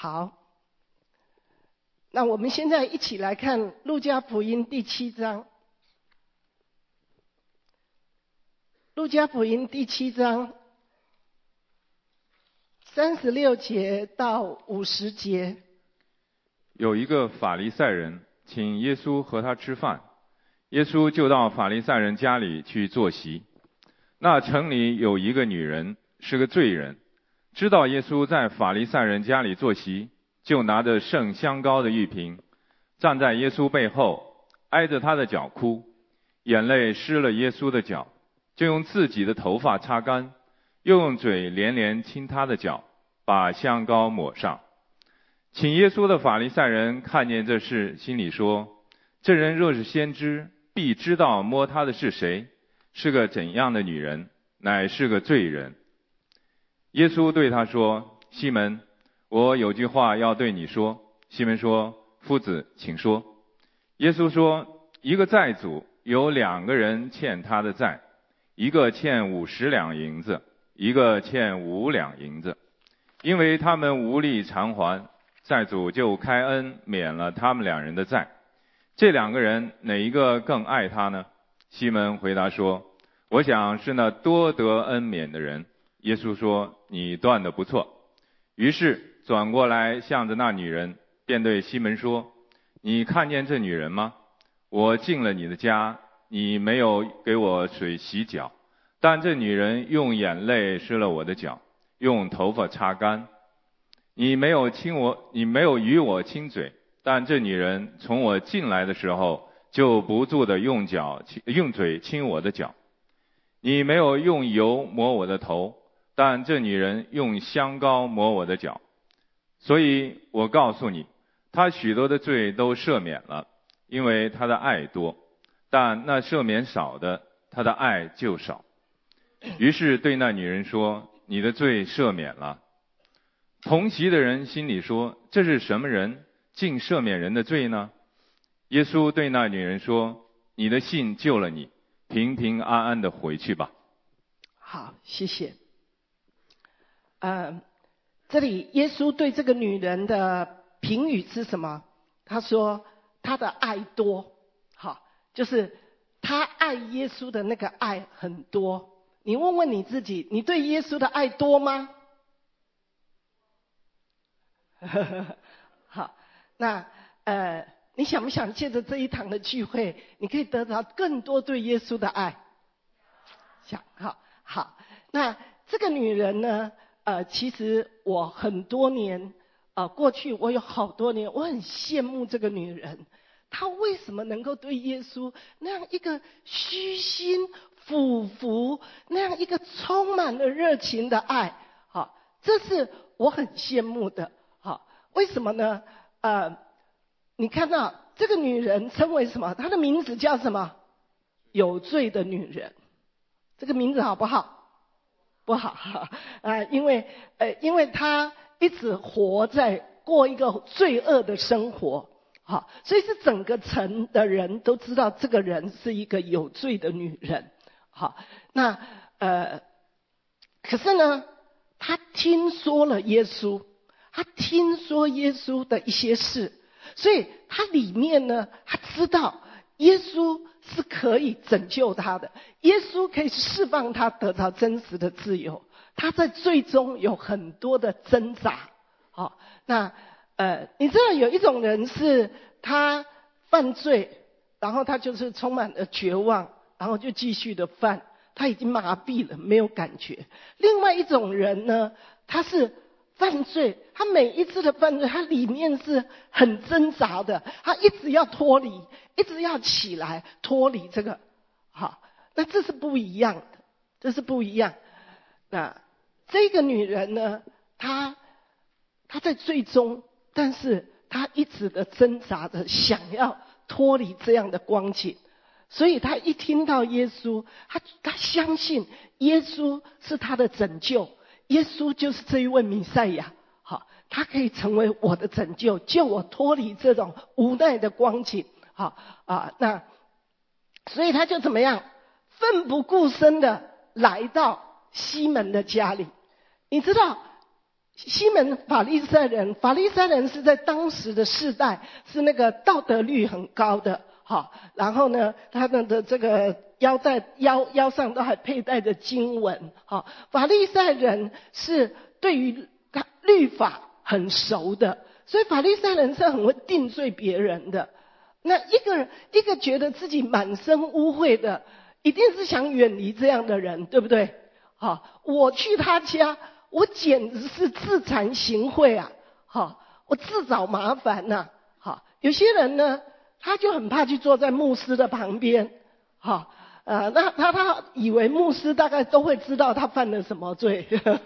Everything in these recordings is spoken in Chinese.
好，那我们现在一起来看路加福音第7章。路加福音第7章36节到50节。 有一个法利赛人请耶稣和他吃饭，耶稣就到法利赛人家里去坐席。那城里有一个女人，是个罪人，知道耶稣在法利赛人家里坐席，就拿着盛香膏的玉瓶，站在耶稣背后，挨着他的脚哭，眼泪湿了耶稣的脚，就用自己的头发擦干，又用嘴连连亲他的脚，把香膏抹上。请耶稣的法利赛人看见这事，心里说：这人若是先知，必知道摸他的是谁，是个怎样的女人，乃是个罪人。耶稣对他说：西门，我有句话要对你说。西门说：夫子，请说。耶稣说：一个债主有2个人欠他的债，一个欠50两银子，一个欠5两银子。因为他们无力偿还，债主就开恩免了他们2人的债。这2个人哪一个更爱他呢？西门回答说：我想是那多得恩免的人。耶稣说：你断得不错。于是转过来向着那女人，便对西门说：你看见这女人吗？我进了你的家，你没有给我水洗脚，但这女人用眼泪湿了我的脚，用头发擦干。你没有与我亲嘴，但这女人从我进来的时候就不住地用嘴亲我的脚。你没有用油抹我的头，但这女人用香膏抹我的脚。所以我告诉你，她许多的罪都赦免了，因为她的爱多；但那赦免少的，她的爱就少。于是对那女人说：你的罪赦免了。同席的人心里说：这是什么人，竟赦免人的罪呢？耶稣对那女人说：你的信救了你，平平安安的回去吧。 好，谢谢。这里耶稣对这个女人的评语是什么？他说她的爱多。好，就是她爱耶稣的那个爱很多。你问问你自己，你对耶稣的爱多吗？好，那你想不想借着这一堂的聚会，你可以得到更多对耶稣的爱？想，好。那这个女人呢？其实我很多年，过去我有好多年，我很羡慕这个女人。她为什么能够对耶稣那样一个虚心俯伏，那样一个充满了热情的爱？好，这是我很羡慕的。好，为什么呢？你看到这个女人称为什么？她的名字叫什么？有罪的女人。这个名字好不好？不好，因为她一直过一个罪恶的生活，好，所以是整个城的人都知道这个人是一个有罪的女人。好，那可是呢，她听说了耶稣。他听说耶稣的一些事，所以他里面呢，他知道耶稣是可以拯救他的，耶稣可以释放他得到真实的自由。他在最终有很多的挣扎。好，那你知道有一种人是他犯罪，然后他就是充满了绝望，然后就继续的犯，他已经麻痹了，没有感觉。另外一种人呢，他是犯罪，他每一次的犯罪，他里面是很挣扎的，他一直要脱离，一直要起来脱离这个。好，那这是不一样的，这是不一样。那这个女人呢，她在最终，但是她一直的挣扎着，想要脱离这样的光景。所以她一听到耶稣，她相信耶稣是她的拯救。耶稣就是这一位弥赛亚，好，他可以成为我的拯救，救我脱离这种无奈的光景。好那所以他就怎么样，奋不顾身的来到西门的家里。你知道西门法利赛人，法利赛人是在当时的世代是那个道德率很高的，好，然后呢，他们的这个腰上都还佩戴着经文，好，法利赛人是对于律法很熟的，所以法利赛人是很会定罪别人的。那一个觉得自己满身污秽的，一定是想远离这样的人，对不对？好，我去他家，我简直是自惭形秽啊！好，我自找麻烦呐！好，有些人呢，他就很怕去坐在牧师的旁边，好，那他以为牧师大概都会知道他犯了什么罪。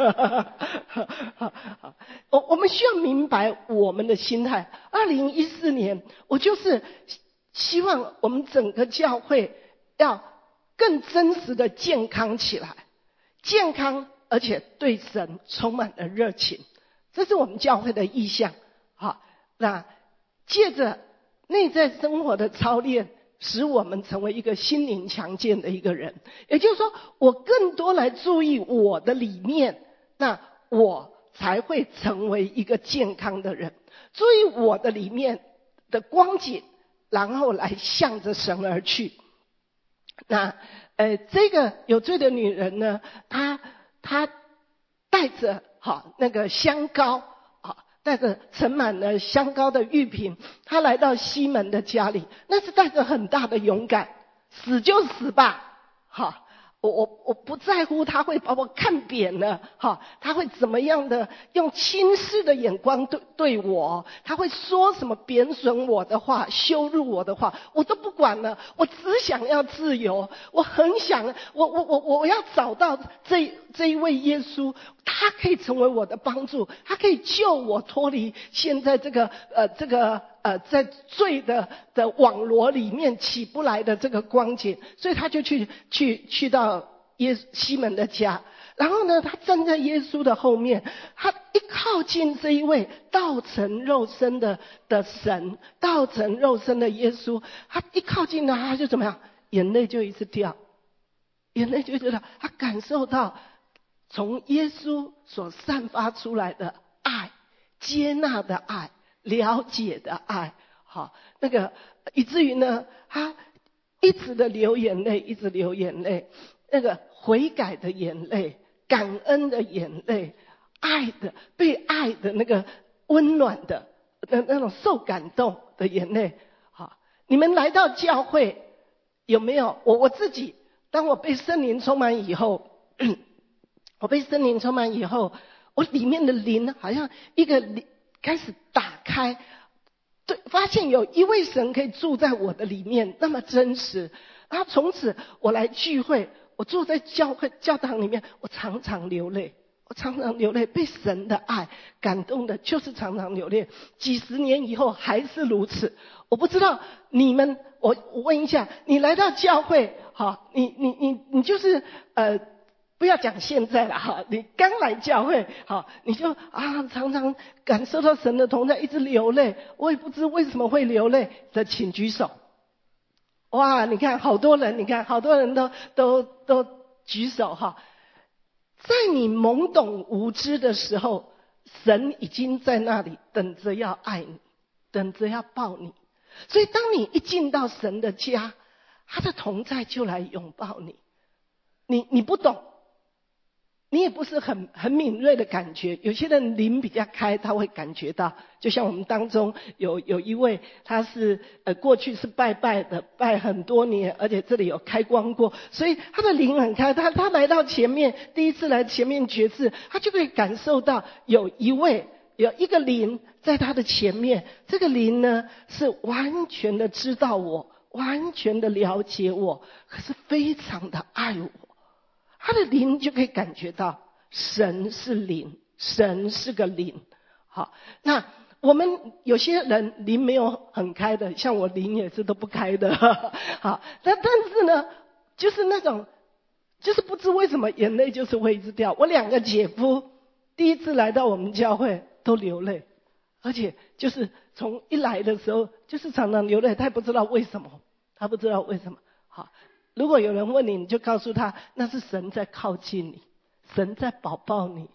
我们需要明白我们的心态。2014年，我就是希望我们整个教会要更真实的健康起来，健康而且对神充满了热情，这是我们教会的意向。好，那借着内在生活的操练，使我们成为一个心灵强健的一个人。也就是说，我更多来注意我的里面，那我才会成为一个健康的人。注意我的里面的光景，然后来向着神而去。那这个有罪的女人呢，她带着那个香膏，带着盛满了香膏的玉瓶，她来到西门的家里，那是带着很大的勇敢，死就死吧，我不在乎他会把我看扁了，他会怎么样的用轻视的眼光对我，他会说什么贬损我的话，羞辱我的话，我都不管了，我只想要自由，我很想，我要找到这一位耶稣，他可以成为我的帮助，他可以救我脱离现在这个在罪的网罗里面起不来的这个光景，所以他就去到西门的家，然后呢，他站在耶稣的后面，他一靠近这一位道成肉身的神，道成肉身的耶稣，他一靠近他就怎么样，眼泪就一直掉，眼泪就一直掉，他感受到从耶稣所散发出来的爱，接纳的爱，了解的爱，好，那个以至于呢，他一直的流眼泪，一直流眼泪，那个悔改的眼泪，感恩的眼泪，爱的被爱的那个温暖的那种受感动的眼泪。好，你们来到教会有没有？我自己，当我被圣灵充满以后，我里面的灵好像一个开始打开，对，发现有一位神可以住在我的里面，那么真实。然后从此我来聚会，我坐在教堂里面，我常常流泪，被神的爱感动的，就是常常流泪。几十年以后还是如此。我不知道你们，我问一下，你来到教会，好，你就是不要讲现在了你刚来教会，你就常常感受到神的同在，一直流泪，我也不知为什么会流泪的，请举手。哇，你看好多人都举手在你懵懂无知的时候，神已经在那里等着要爱你，等着要抱你。所以当你一进到神的家，他的同在就来拥抱你。你不懂，你也不是很敏锐的感觉，有些人灵比较开，他会感觉到。就像我们当中有一位，他是过去是拜的，拜很多年，而且这里有开光过，所以他的灵很开。他来到前面，第一次来前面决志，他就可以感受到有一个灵在他的前面，这个灵呢是完全的知道我，完全的了解我，可是非常的爱我。他的灵就可以感觉到神是灵，神是个灵。好，那我们有些人灵没有很开的，像我灵也是都不开的。好，但是呢，就是那种，就是不知为什么眼泪就是会一直掉。我2个姐夫第一次来到我们教会都流泪，而且就是从一来的时候就是常常流泪，他也不知道为什么，好。如果有人问你，你就告诉他，那是神在靠近你，神在保抱你，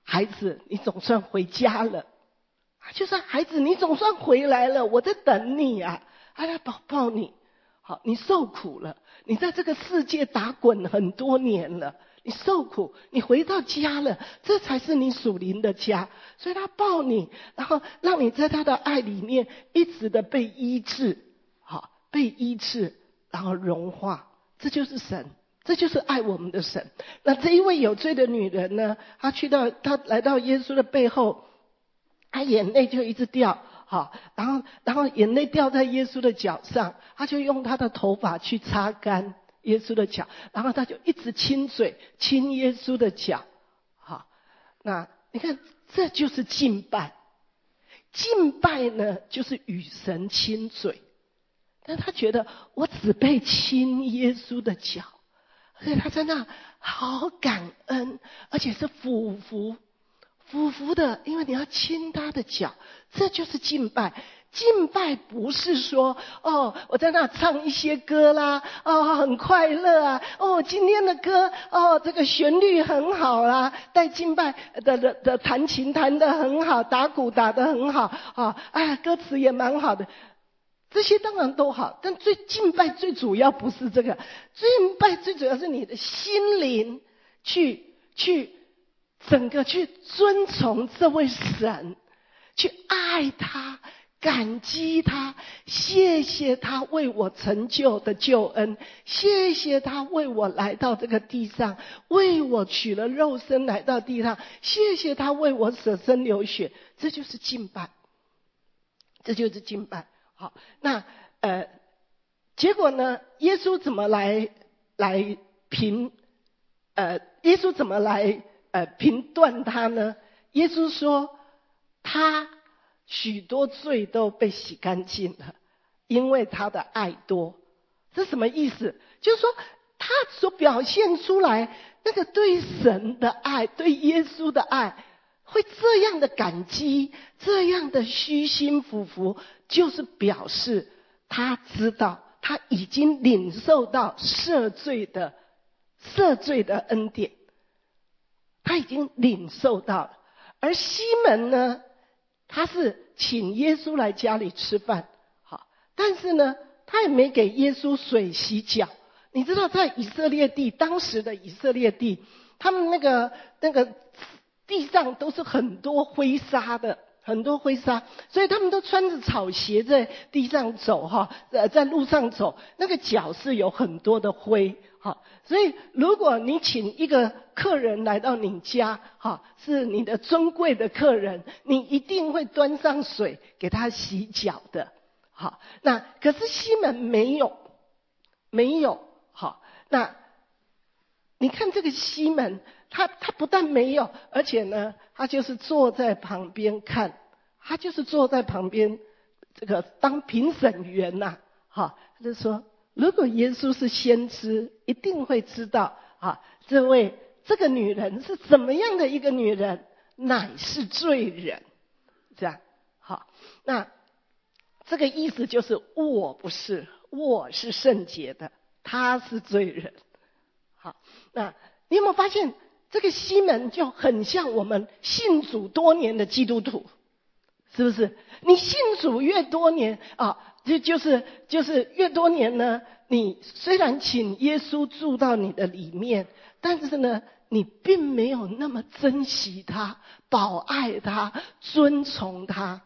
孩子，你总算回家了。就说孩子，你总算回来了，我在等你啊！来抱抱你。好，你受苦了，你在这个世界打滚很多年了，你受苦，你回到家了，这才是你属灵的家。所以他抱你，然后让你在他的爱里面一直的被医治，好，被医治，然后融化。这就是神，这就是爱我们的神。那这一位有罪的女人呢，她来到耶稣的背后，她眼泪就一直掉，好，然后眼泪掉在耶稣的脚上，她就用她的头发去擦干耶稣的脚，然后她就一直亲嘴亲耶稣的脚。好，那你看，这就是敬拜。敬拜呢，就是与神亲嘴。但他觉得我只被亲耶稣的脚，所以他在那好感恩，而且是俯伏的，因为你要亲他的脚，这就是敬拜。敬拜不是说我在那唱一些歌啦，很快乐啊，今天的歌这个旋律很好啦，带敬拜的弹琴弹得很好，打鼓打得很好歌词也蛮好的。这些当然都好，但敬拜最主要不是这个，敬拜最主要是你的心灵去整个去遵从这位神，去爱他，感激他，谢谢他为我成就的救恩，谢谢他为我来到这个地上，为我取了肉身来到地上，谢谢他为我舍身流血。这就是敬拜，这就是敬拜。好，那结果呢？耶稣怎么来评断他呢？耶稣说，他许多罪都被洗干净了，因为他的爱多。这什么意思？就是说，他所表现出来那个对神的爱，对耶稣的爱，会这样的感激，这样的虚心俯伏，就是表示他知道他已经领受到赦罪的恩典，他已经领受到了。而西门呢，他是请耶稣来家里吃饭，好，但是呢，他也没给耶稣水洗脚。你知道，在以色列地，当时的以色列地，他们那个地上都是很多灰沙的，很多灰沙，所以他们都穿着草鞋在地上走在路上走，那个脚是有很多的灰。好，所以如果你请一个客人来到你家，是你的尊贵的客人，你一定会端上水给他洗脚的。好，那可是西门没有。好，那你看这个西门，他不但没有，而且呢，他就是坐在旁边看，他就是坐在旁边这个当评审员呐。他就说，如果耶稣是先知，一定会知道这个女人是怎么样的一个女人，乃是罪人。这样，好，那这个意思就是我不是，我是圣洁的，他是罪人。好，那你有没有发现这个西门就很像我们信主多年的基督徒，是不是？你信主越多年就是越多年呢，你虽然请耶稣住到你的里面，但是呢，你并没有那么珍惜他、保爱他、尊崇他。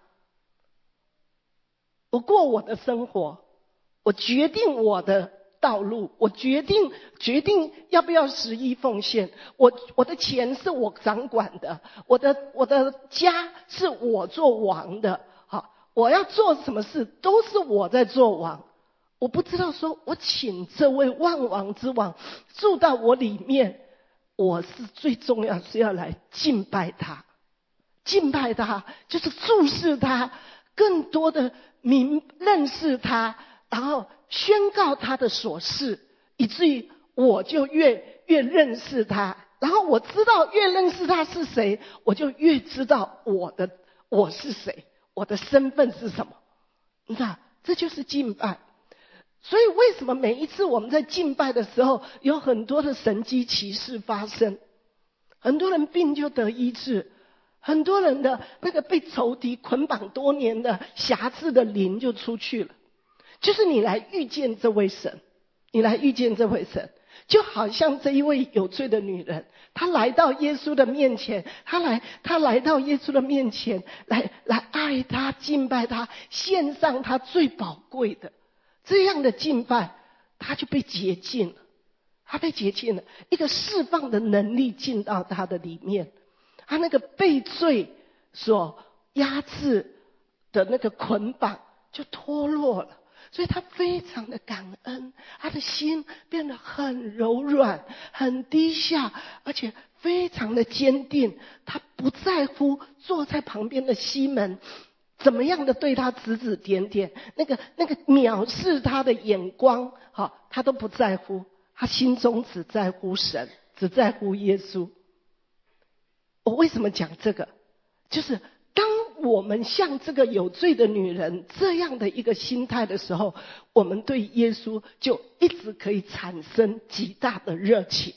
我过我的生活，我决定我的道路，我决定要不要11奉献，我的钱是我掌管的，我的家是我做王的。好，我要做什么事都是我在做王。我不知道说我请这位万王之王住到我里面，我是最重要是要来敬拜他。敬拜他就是注视他，更多的认识他，然后宣告他的所事，以至于我就越认识他。然后我知道越认识他是谁，我就越知道我是谁，我的身份是什么。你知道，这就是敬拜。所以为什么每一次我们在敬拜的时候，有很多的神迹奇事发生？ 很多人病就得医治，很多人的那个被仇敌捆绑多年的辖制的灵就出去了。就是你来遇见这位神，你来遇见这位神，就好像这一位有罪的女人，她来到耶稣的面前，她来到耶稣的面前，来爱他，敬拜他，献上他最宝贵的，这样的敬拜，他就被洁净了，他被洁净了，一个释放的能力进到他的里面，他那个被罪所压制的那个捆绑就脱落了。所以他非常的感恩，他的心变得很柔软，很低下，而且非常的坚定。他不在乎坐在旁边的西门怎么样的对他指指点点，那个藐视他的眼光，他都不在乎。他心中只在乎神，只在乎耶稣。我为什么讲这个？就是当我们像这个有罪的女人这样的一个心态的时候，我们对耶稣就一直可以产生极大的热情，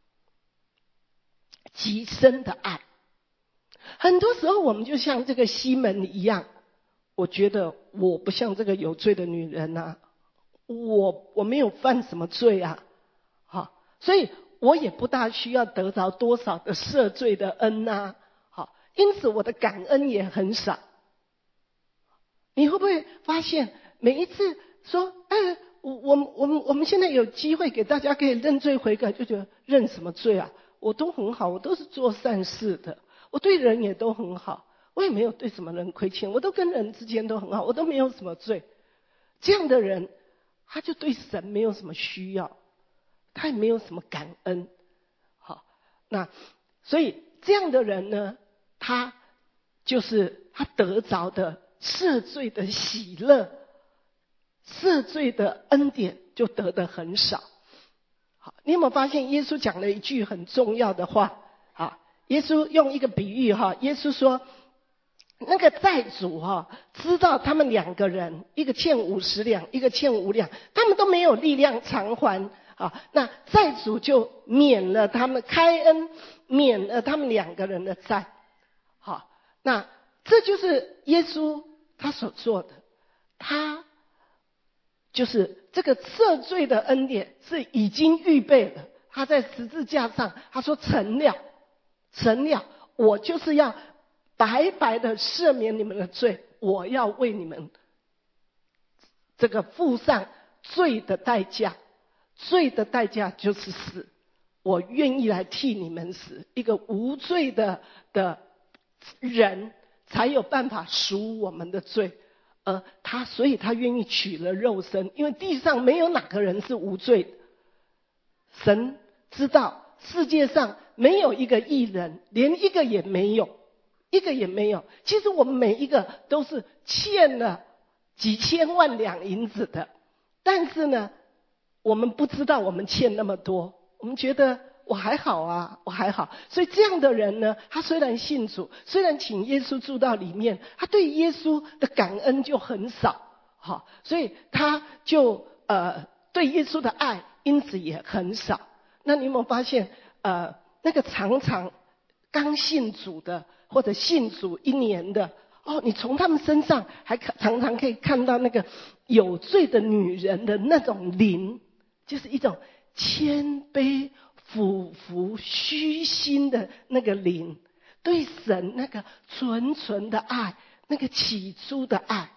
极深的爱。很多时候我们就像这个西门一样，我觉得我不像这个有罪的女人啊，我没有犯什么罪啊，所以我也不大需要得着多少的赦罪的恩啊，因此我的感恩也很少。你会不会发现每一次说我们现在有机会给大家可以认罪悔改，就觉得认什么罪啊，我都很好，我都是做善事的，我对人也都很好，我也没有对什么人亏欠，我都跟人之间都很好，我都没有什么罪。这样的人他就对神没有什么需要，他也没有什么感恩。那所以这样的人呢，他就是他得着的赦罪的喜乐，赦罪的恩典就得得很少。你有没有发现耶稣讲了一句很重要的话？耶稣用一个比喻，耶稣说那个债主知道他们两个人，一个欠50两，一个欠5两，他们都没有力量偿还，那债主就免了他们，开恩免了他们两个人的债。那这就是耶稣他所做的，他就是这个赦罪的恩典是已经预备了。他在十字架上他说成了，我就是要白白的赦免你们的罪，我要为你们这个付上罪的代价，罪的代价就是死，我愿意来替你们死。一个无罪的人才有办法赎我们的罪，所以他愿意取了肉身，因为地上没有哪个人是无罪的。神知道世界上没有一个义人，连一个也没有，一个也没有。其实我们每一个都是欠了几千万两银子的，但是呢我们不知道我们欠那么多，我们觉得我还好啊，我还好。所以这样的人呢，他虽然信主，虽然请耶稣住到里面，他对耶稣的感恩就很少，所以他就对耶稣的爱因此也很少。那你有没有发现那个常常刚信主的或者信主1年的，你从他们身上还常常可以看到那个有罪的女人的那种灵，就是一种谦卑俯伏虚心的那个灵，对神那个纯纯的爱，那个起初的爱。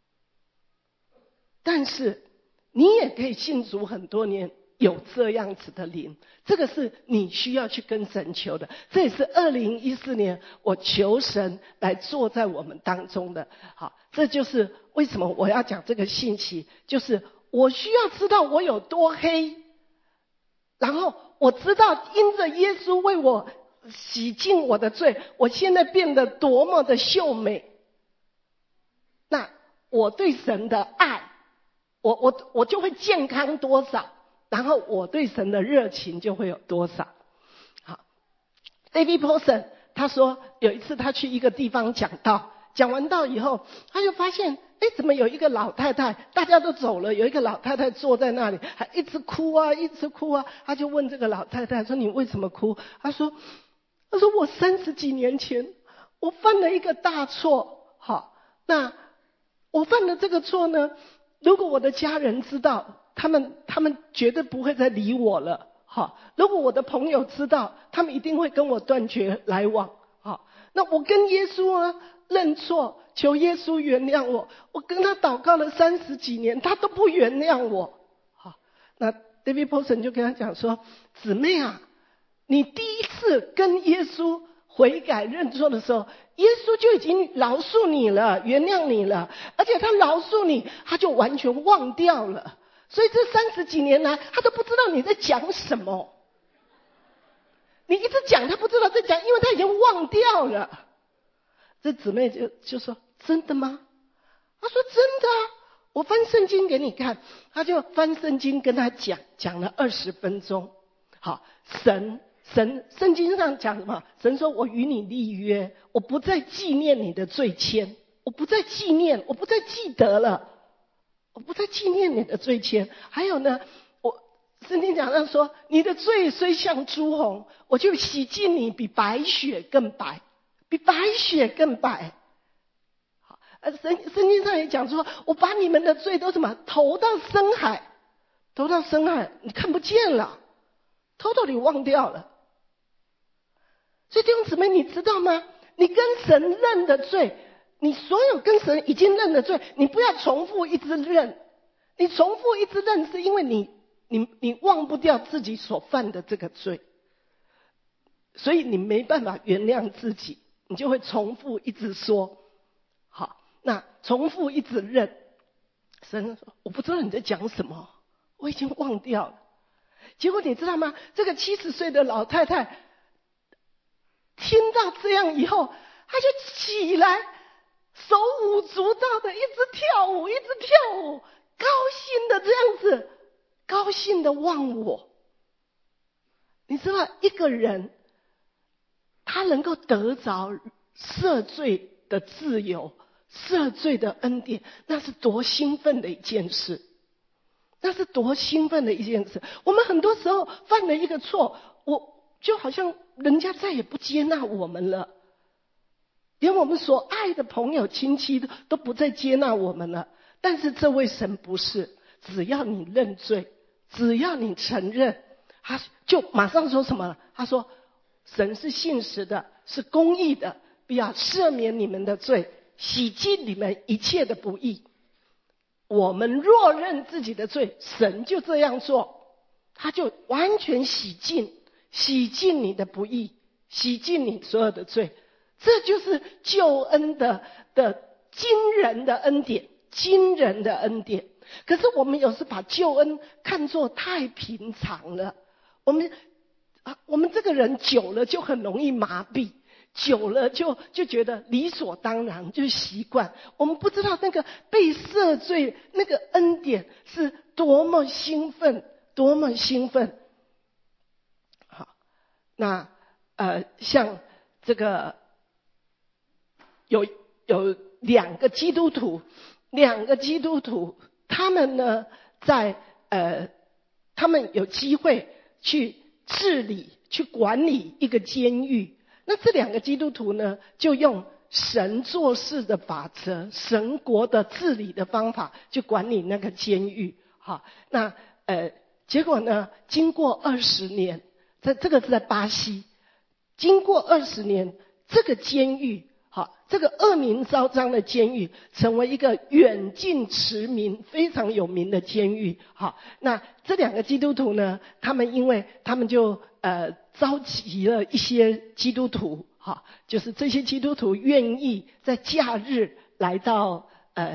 但是你也可以信主很多年，有这样子的灵，这个是你需要去跟神求的。这也是2014年我求神来做在我们当中的。这就是为什么我要讲这个信息，就是我需要知道我有多黑，然后我知道因着耶稣为我洗净我的罪，我现在变得多么的秀美。那我对神的爱，我就会健康多少，然后我对神的热情就会有多少。David Paulson 他说有一次他去一个地方讲道，讲完道以后他就发现怎么有一个老太太，大家都走了，有一个老太太坐在那里还一直哭啊一直哭啊。他就问这个老太太说你为什么哭？他说他说我30几年前我犯了一个大错，好，那我犯了这个错呢，如果我的家人知道，他们绝对不会再理我了，好，如果我的朋友知道，他们一定会跟我断绝来往，好，那我跟耶稣啊认错，求耶稣原谅我，我跟他祷告了30几年，他都不原谅我，好，那 David Paulson 就跟他讲说，姊妹啊，你第一次跟耶稣悔改认错的时候，耶稣就已经饶恕你了，原谅你了，而且他饶恕你，他就完全忘掉了。所以这30几年来，他都不知道你在讲什么。你一直讲，他不知道在讲，因为他已经忘掉了。这姊妹就说：“真的吗？”他说：“真的啊，我翻圣经给你看。”他就翻圣经跟他讲了20分钟。好，圣经上讲什么？神说：“我与你立约，我不再纪念你的罪愆，我不再纪念，我不再记得了，我不再纪念你的罪愆。”还有呢，圣经讲到说：“你的罪虽像朱红，我就洗净你，比白雪更白，比白雪更白。”好，圣经上也讲说：“我把你们的罪都什么投到深海，投到深海，你看不见了，偷偷地忘掉了。”所以弟兄姊妹，你知道吗？你跟神认的罪，你所有跟神已经认的罪，你不要重复一直认。你重复一直认，是因为你忘不掉自己所犯的这个罪，所以你没办法原谅自己，你就会重复一直说。好，那重复一直认。神说：“我不知道你在讲什么，我已经忘掉了。”结果你知道吗？这个70岁的老太太听到这样以后，她就起来，手舞足蹈的一直跳舞，一直跳舞，高兴的这样子，高兴的忘我。你知道一个人他能够得着赦罪的自由，赦罪的恩典，那是多兴奋的一件事，那是多兴奋的一件事。我们很多时候犯了一个错，就好像人家再也不接纳我们了，连我们所爱的朋友亲戚都不再接纳我们了。但是这位神不是，只要你认罪，只要你承认，他就马上说什么了？他说：“神是信实的，是公义的，必要赦免你们的罪，洗净你们一切的不义。”我们若认自己的罪，神就这样做，他就完全洗净你的不义，洗净你所有的罪。这就是救恩的惊人的恩典，惊人的恩典。可是我们有时把救恩看作太平常了，我们这个人久了就很容易麻痹，久了就觉得理所当然，就习惯。我们不知道那个被赦罪那个恩典是多么兴奋，多么兴奋。好，那像这个有两个基督徒，他们呢他们有机会去治理、去管理一个监狱。那这两个基督徒呢，就用神做事的法则、神国的治理的方法去管理那个监狱。好，那结果呢，经过20年，这个是在巴西，经过20年，这个监狱，好，这个恶名昭彰的监狱，成为一个远近驰名、非常有名的监狱。好，那这两个基督徒呢，他们就召集了一些基督徒，好，就是这些基督徒愿意在假日来到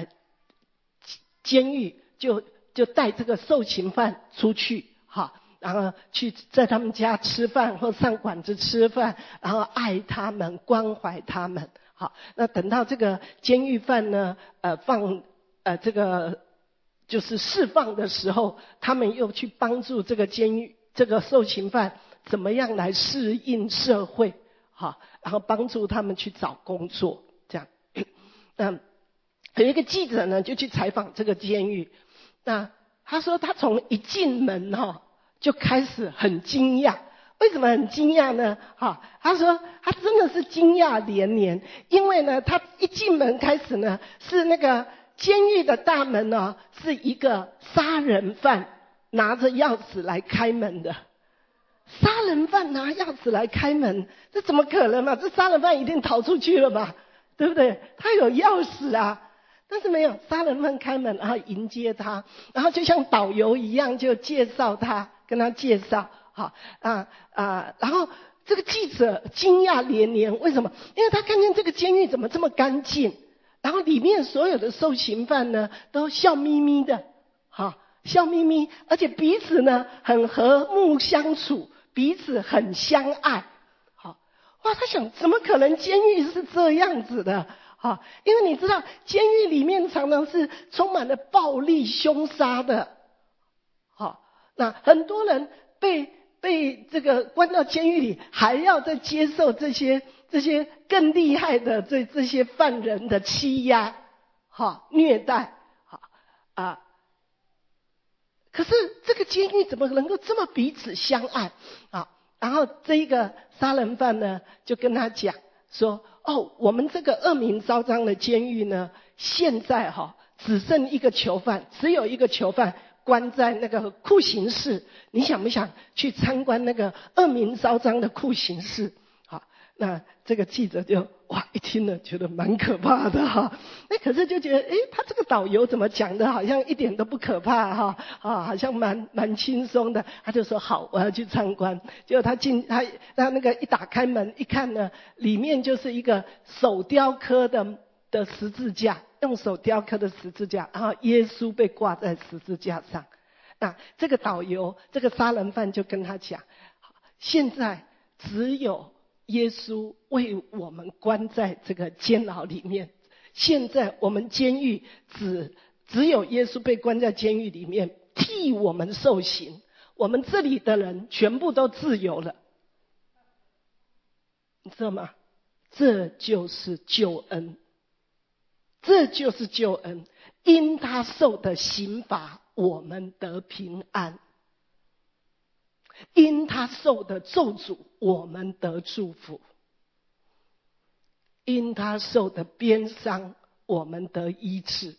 监狱，就带这个受刑犯出去，好，然后去在他们家吃饭或上馆子吃饭，然后爱他们，关怀他们。好，那等到这个监狱犯呢这个就是释放的时候，他们又去帮助这个这个受刑犯怎么样来适应社会，好，然后帮助他们去找工作，这样。有一个记者呢就去采访这个监狱，那他说他从一进门就开始很惊讶， 为什么很惊讶呢？他说他真的是惊讶连连，因为呢，他一进门开始呢，是那个监狱的大门呢，是一个杀人犯拿着钥匙来开门的。杀人犯拿钥匙来开门，这怎么可能嘛？这杀人犯一定逃出去了吧？对不对？他有钥匙啊。但是没有，杀人犯开门，然后迎接他，然后就像导游一样，就介绍他，跟他介绍，然后这个记者惊讶连连，为什么？因为他看见这个监狱怎么这么干净，然后里面所有的受刑犯呢，都笑眯眯的，笑眯眯，而且彼此呢很和睦相处，彼此很相爱，哇，他想怎么可能监狱是这样子的？因为你知道监狱里面常常是充满了暴力凶杀的，那很多人被这个关到监狱里，还要再接受这些更厉害的这些犯人的欺压，虐待，可是这个监狱怎么能够这么彼此相爱啊？然后这一个杀人犯呢，就跟他讲说，我们这个恶名昭彰的监狱呢，现在只剩一个囚犯，只有一个囚犯关在那个酷刑室，你想不想去参观那个恶名昭彰的酷刑室？那这个记者就一听了觉得蛮可怕的那可是就觉得他这个导游怎么讲的好像一点都不可怕好像蛮轻松的，他就说好，我要去参观。结果他那个一打开门一看呢，里面就是一个手雕刻的十字架，用手雕刻的十字架，然后耶稣被挂在十字架上。那这个导游，这个杀人犯就跟他讲，现在只有耶稣为我们关在这个监牢里面，现在我们监狱只有耶稣被关在监狱里面，替我们受刑，我们这里的人全部都自由了。你知道吗？这就是救恩，这就是救恩，因他受的刑罚，我们得平安。因他受的咒诅，我们得祝福；因他受的鞭伤，我们得医治。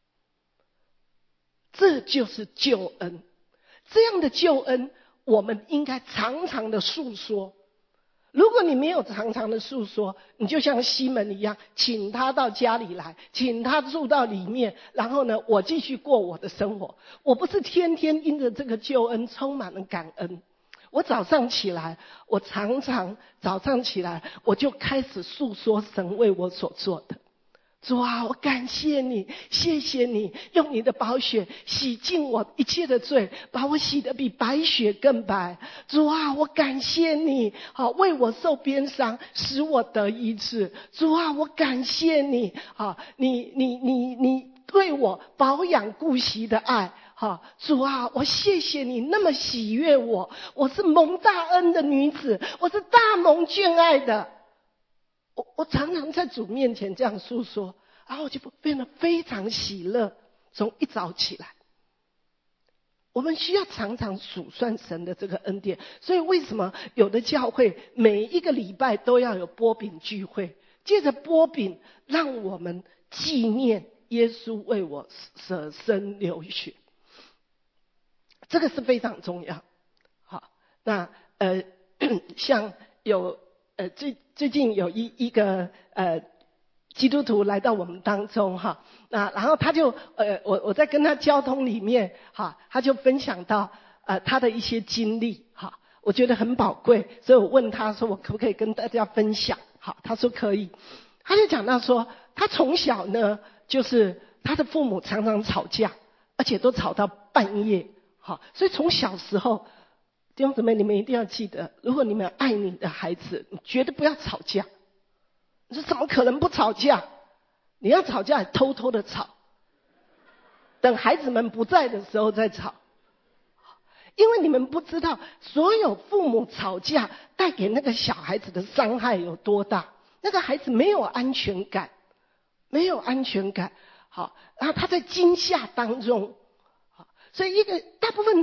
这就是救恩，这样的救恩，我们应该常常的诉说。如果你没有常常的诉说，你就像西门一样，请他到家里来，请他住到里面，然后呢，我继续过我的生活。我不是天天因着这个救恩充满了感恩。我早上起来，我常常早上起来，我就开始诉说神为我所做的。主啊，我感谢你，谢谢你，用你的宝血洗净我一切的罪，把我洗得比白雪更白。主啊，我感谢你，为我受鞭伤，使我得医治。主啊，我感谢你，你对我保养顾惜的爱。主啊，我谢谢你那么喜悦我，我是蒙大恩的女子，我是大蒙眷爱的。我常常在主面前这样诉说，然后我就变得非常喜乐。从一早起来，我们需要常常数算神的这个恩典。所以为什么有的教会每一个礼拜都要有擘饼聚会，借着擘饼让我们纪念耶稣为我舍身流血，这个是非常重要。好，那像有最近有一个基督徒来到我们当中那然后他就我在跟他交通里面他就分享到他的一些经历我觉得很宝贵，所以我问他说我可不可以跟大家分享。他说可以。他就讲到说他从小呢，就是他的父母常常吵架，而且都吵到半夜所以从小时候，弟兄姊妹，你们一定要记得，如果你们爱你的孩子，你绝对不要吵架。你说怎么可能不吵架？你要吵架，偷偷的吵，等孩子们不在的时候再吵。因为你们不知道，所有父母吵架带给那个小孩子的伤害有多大。那个孩子没有安全感，没有安全感。然后他在惊吓当中。所以大部分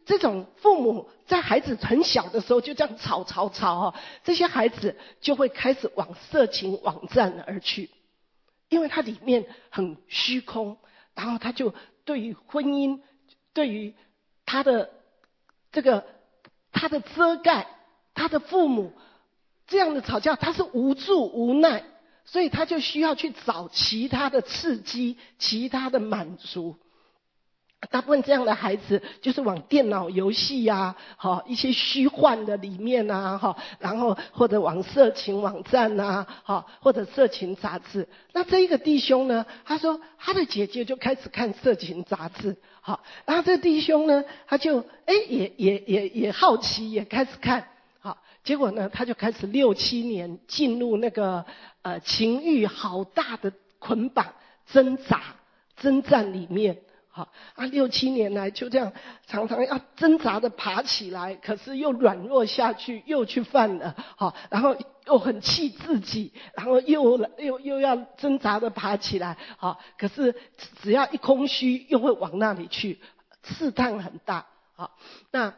这种父母在孩子很小的时候就这样吵，这些孩子就会开始往色情网站而去，因为他里面很虚空，然后他就对于婚姻，对于他的他的遮盖，他的父母这样的吵架，他是无助无奈，所以他就需要去找其他的刺激，其他的满足。大部分这样的孩子就是往电脑游戏啊，一些虚幻的里面啊，然后或者往色情网站啊，或者色情杂志。那这一个弟兄呢，他说他的姐姐就开始看色情杂志，然后这弟兄呢，他就也好奇，也开始看，结果呢，他就开始6、7年进入那个情欲好大的捆绑、挣扎里面。6、7年来就这样常常要挣扎的爬起来，可是又软弱下去，又去犯了，然后又很气自己，然后又要挣扎的爬起来，可是只要一空虚又会往那里去，试探很大。那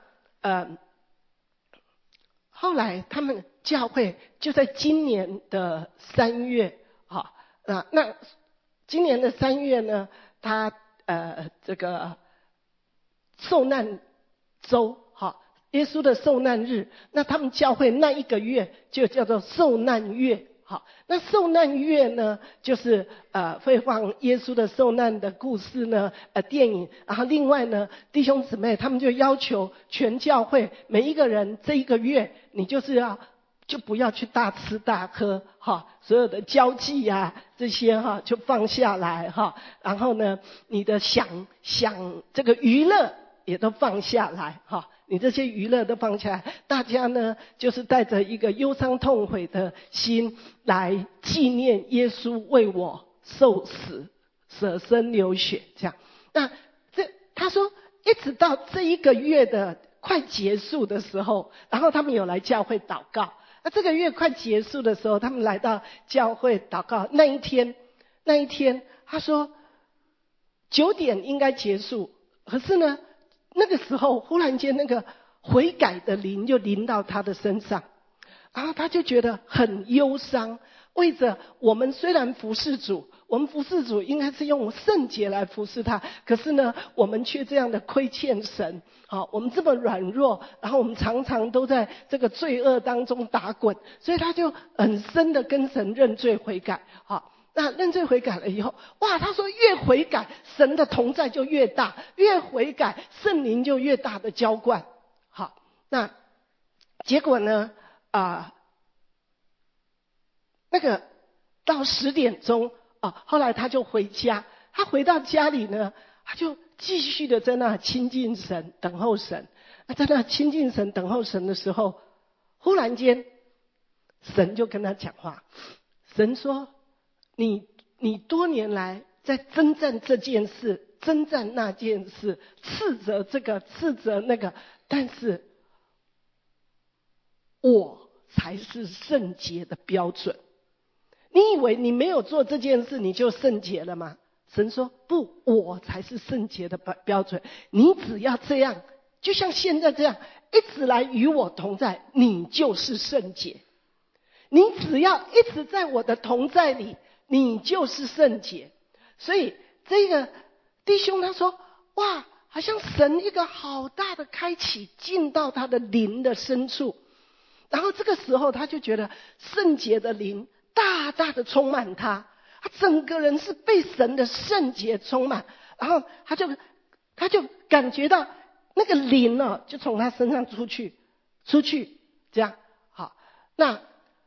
后来他们教会就在今年的3月，那今年的3月呢，他这个受难周，耶稣的受难日，那他们教会那一个月就叫做受难月。那受难月呢，就是会放耶稣的受难的故事呢，电影。然后另外呢，弟兄姊妹他们就要求全教会每一个人这一个月，你就不要去大吃大喝，所有的交际啊这些就放下来，然后呢，你的想这个娱乐也都放下来，你这些娱乐都放下来，大家呢就是带着一个忧伤痛悔的心来纪念耶稣为我受死、舍身流血，这样。那他说，一直到这一个月的快结束的时候，然后他们有来教会祷告。那这个月快结束的时候，他们来到教会祷告。那一天，他说9点应该结束，可是呢，那个时候忽然间那个悔改的灵就临到他的身上，然后他就觉得很忧伤。为着我们虽然服侍主，我们服侍主应该是用圣洁来服侍他，可是呢，我们却这样的亏欠神。我们这么软弱，然后我们常常都在这个罪恶当中打滚，所以他就很深的跟神认罪悔改。那认罪悔改了以后，哇，他说越悔改，神的同在就越大，越悔改，圣灵就越大的浇灌。那结果呢，那个到10点钟，后来他就回家，他回到家里呢，他就继续的在那亲近神，等候神。在那亲近神等候神的时候，忽然间神就跟他讲话。神说，你多年来在征战这件事，征战那件事，斥责这个斥责那个，但是我才是圣洁的标准。你以为你没有做这件事你就圣洁了吗？神说不，我才是圣洁的标准。你只要这样，就像现在这样，一直来与我同在，你就是圣洁。你只要一直在我的同在里，你就是圣洁。所以这个弟兄他说，哇，好像神一个好大的开启进到他的灵的深处，然后这个时候他就觉得圣洁的灵大大的充满他，他整个人是被神的圣洁充满，然后他就感觉到那个灵呢，就从他身上出去，这样。好，那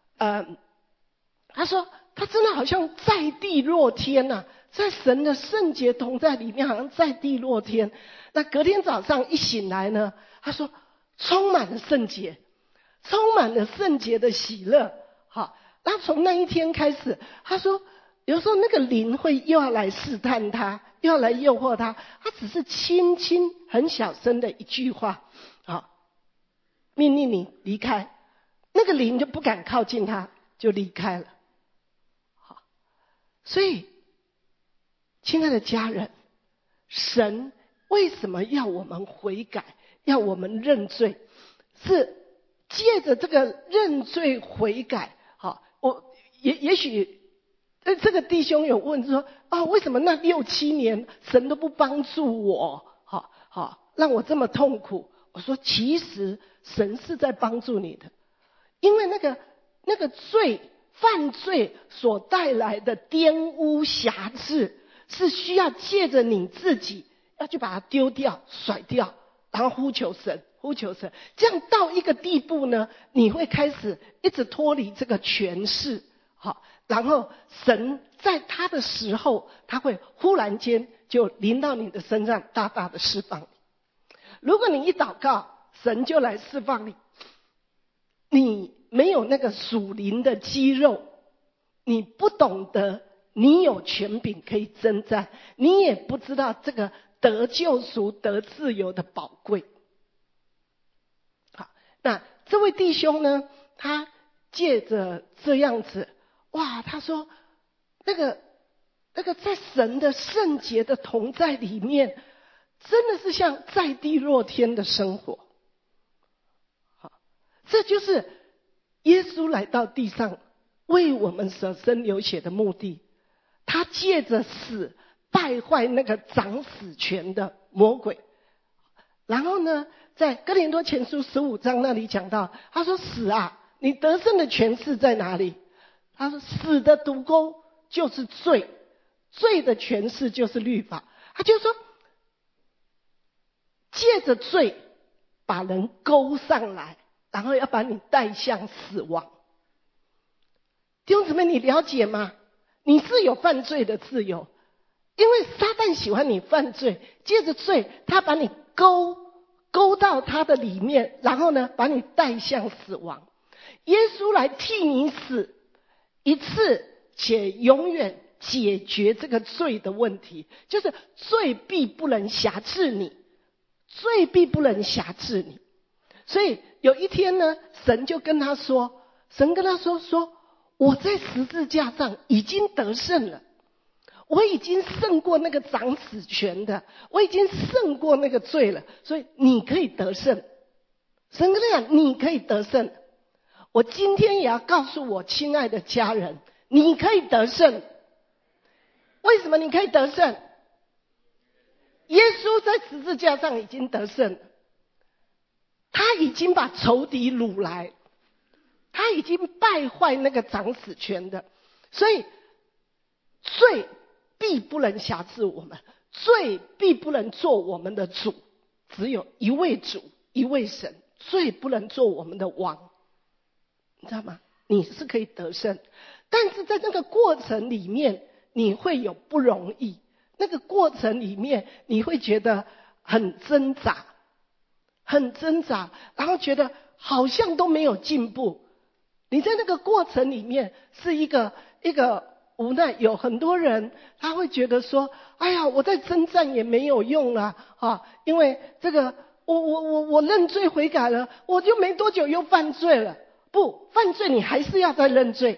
他说他真的好像在地若天啊，在神的圣洁同在里面，好像在地若天。那隔天早上一醒来呢，他说充满了圣洁，充满了圣洁的喜乐。好，那从那一天开始，他说有时候那个灵会又要来试探他，又要来诱惑他，他只是轻轻很小声的一句话，好，命令你离开，那个灵就不敢靠近他，就离开了。好，所以亲爱的家人，神为什么要我们悔改， 要我们认罪，是借着这个认罪悔改。好，我也许这个弟兄有问说为什么那6、7年神都不帮助我，让我这么痛苦？我说其实神是在帮助你的，因为那个犯罪所带来的玷污瑕疵，是需要借着你自己要去把它丢掉甩掉，然后呼求神，这样到一个地步呢，你会开始一直脱离这个权势。好，然后神在他的时候，他会忽然间就临到你的身上，大大的释放你。如果你一祷告，神就来释放你，你没有那个属灵的肌肉，你不懂得你有权柄可以征战，你也不知道这个得救赎得自由的宝贵。好，那这位弟兄呢，他借着这样子，他说那个在神的圣洁的同在里面，真的是像在地若天的生活。好，这就是耶稣来到地上为我们舍身流血的目的。他借着死败坏那个掌死权的魔鬼。然后呢，在哥林多前书15章那里讲到，他说死啊，你得胜的权势在哪里？他说死的毒钩就是罪，罪的权势就是律法。他就说借着罪把人勾上来，然后要把你带向死亡。弟兄姊妹，你了解吗？你是有犯罪的自由，因为撒旦喜欢你犯罪，借着罪他把你勾到他的里面，然后呢把你带向死亡。耶稣来替你死一次，且永远解决这个罪的问题，就是罪必不能辖制你，罪必不能辖制你。所以有一天呢，神跟他说我在十字架上已经得胜了，我已经胜过那个掌死权的，我已经胜过那个罪了，所以你可以得胜。神跟他讲，你可以得胜。我今天也要告诉我亲爱的家人，你可以得胜。为什么你可以得胜？耶稣在十字架上已经得胜了，他已经把仇敌掳来，他已经败坏那个掌死权的，所以罪必不能辖制我们，罪必不能做我们的主，只有一位主，一位神，罪不能做我们的王，你知道吗？你是可以得胜，但是在那个过程里面你会有不容易，那个过程里面你会觉得很挣扎，然后觉得好像都没有进步。你在那个过程里面是一个无奈。有很多人他会觉得说，哎呀，我在征战也没有用啊，因为这个我认罪悔改了，我就没多久又犯罪了。不，犯罪你还是要再认罪，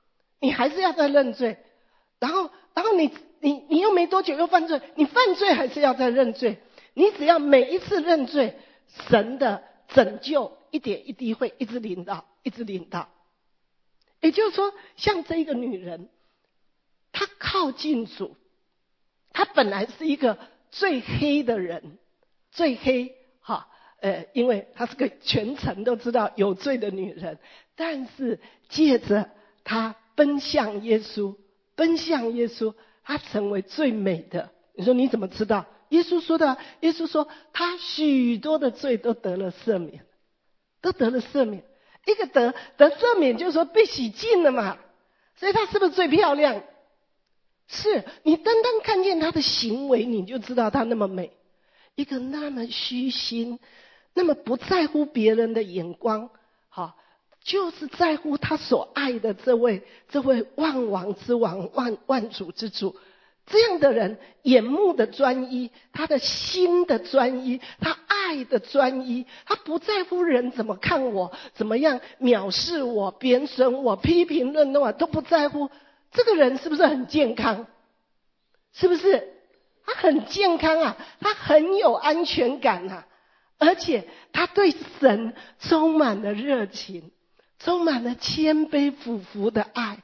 然后你又没多久又犯罪，你犯罪还是要再认罪。你只要每一次认罪，神的拯救一点一滴会一直领到。也就是说，像这个女人，她靠近主，她本来是一个最黑的人，最黑因为她是个全城都知道有罪的女人，但是借着她奔向耶稣，她成为最美的。你说你怎么知道？耶稣说她许多的罪都得了赦免。一个得赦免就是说被洗净了嘛，所以她是不是最漂亮？是，你单单看见她的行为你就知道她那么美。一个那么虚心，那么不在乎别人的眼光，就是在乎他所爱的这位万王之王，万主之主。这样的人眼目的专一，他的心的专一，他爱的专一，他不在乎人怎么看我，怎么样藐视我，贬损我，批评论断我，都不在乎。这个人是不是很健康？是不是？他很健康啊，他很有安全感啊。 而且他对神充满了热情，充满了谦卑俯伏的爱。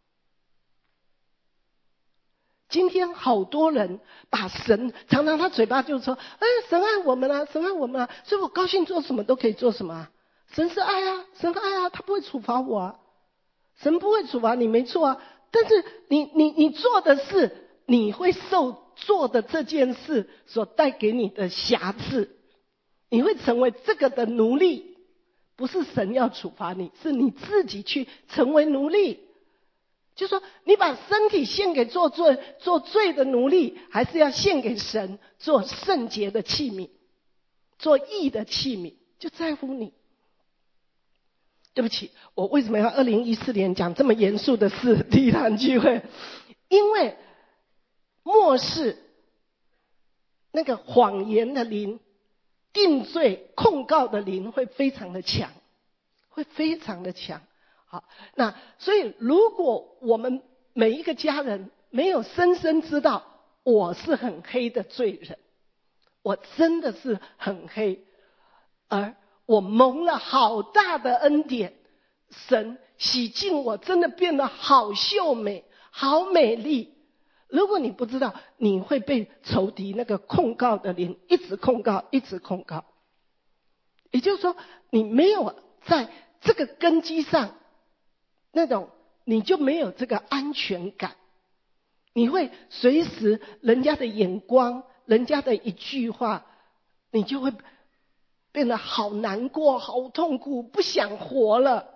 今天好多人把神常常他嘴巴就说，神爱我们啊，神爱我们啊，所以我高兴做什么都可以做什么啊。神是爱啊，神爱啊，他不会处罚我啊，神不会处罚你，没错啊。但是你做的事，你会受做的这件事所带给你的瑕疵，你会成为这个的奴隶。不是神要处罚你，是你自己去成为奴隶。就说你把身体献给做罪的奴隶，还是要献给神做圣洁的器皿，做义的器皿，就在乎你。对不起，我为什么要2014年讲这么严肃的事？第一堂聚会，因为末世那个谎言的灵、定罪控告的灵会非常的强，会非常的强。好，那所以如果我们每一个家人没有深深知道我是很黑的罪人，我真的是很黑，而我蒙了好大的恩典，神洗净我，真的变得好秀美，好美丽。如果你不知道，你会被仇敌那个控告的灵一直控告，一直控告。也就是说，你没有在这个根基上，那种你就没有这个安全感，你会随时人家的眼光，人家的一句话，你就会变得好难过，好痛苦，不想活了。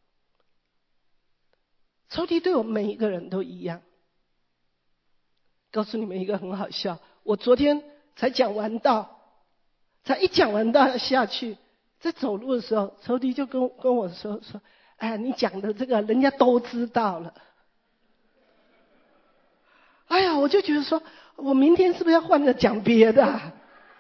仇敌对我们每一个人都一样。告诉你们一个很好笑，我昨天才讲完道，才一讲完道下去，在走路的时候，仇敌就跟我说，哎，你讲的这个人家都知道了。哎呀，我就觉得说，我明天是不是要换着讲别的啊？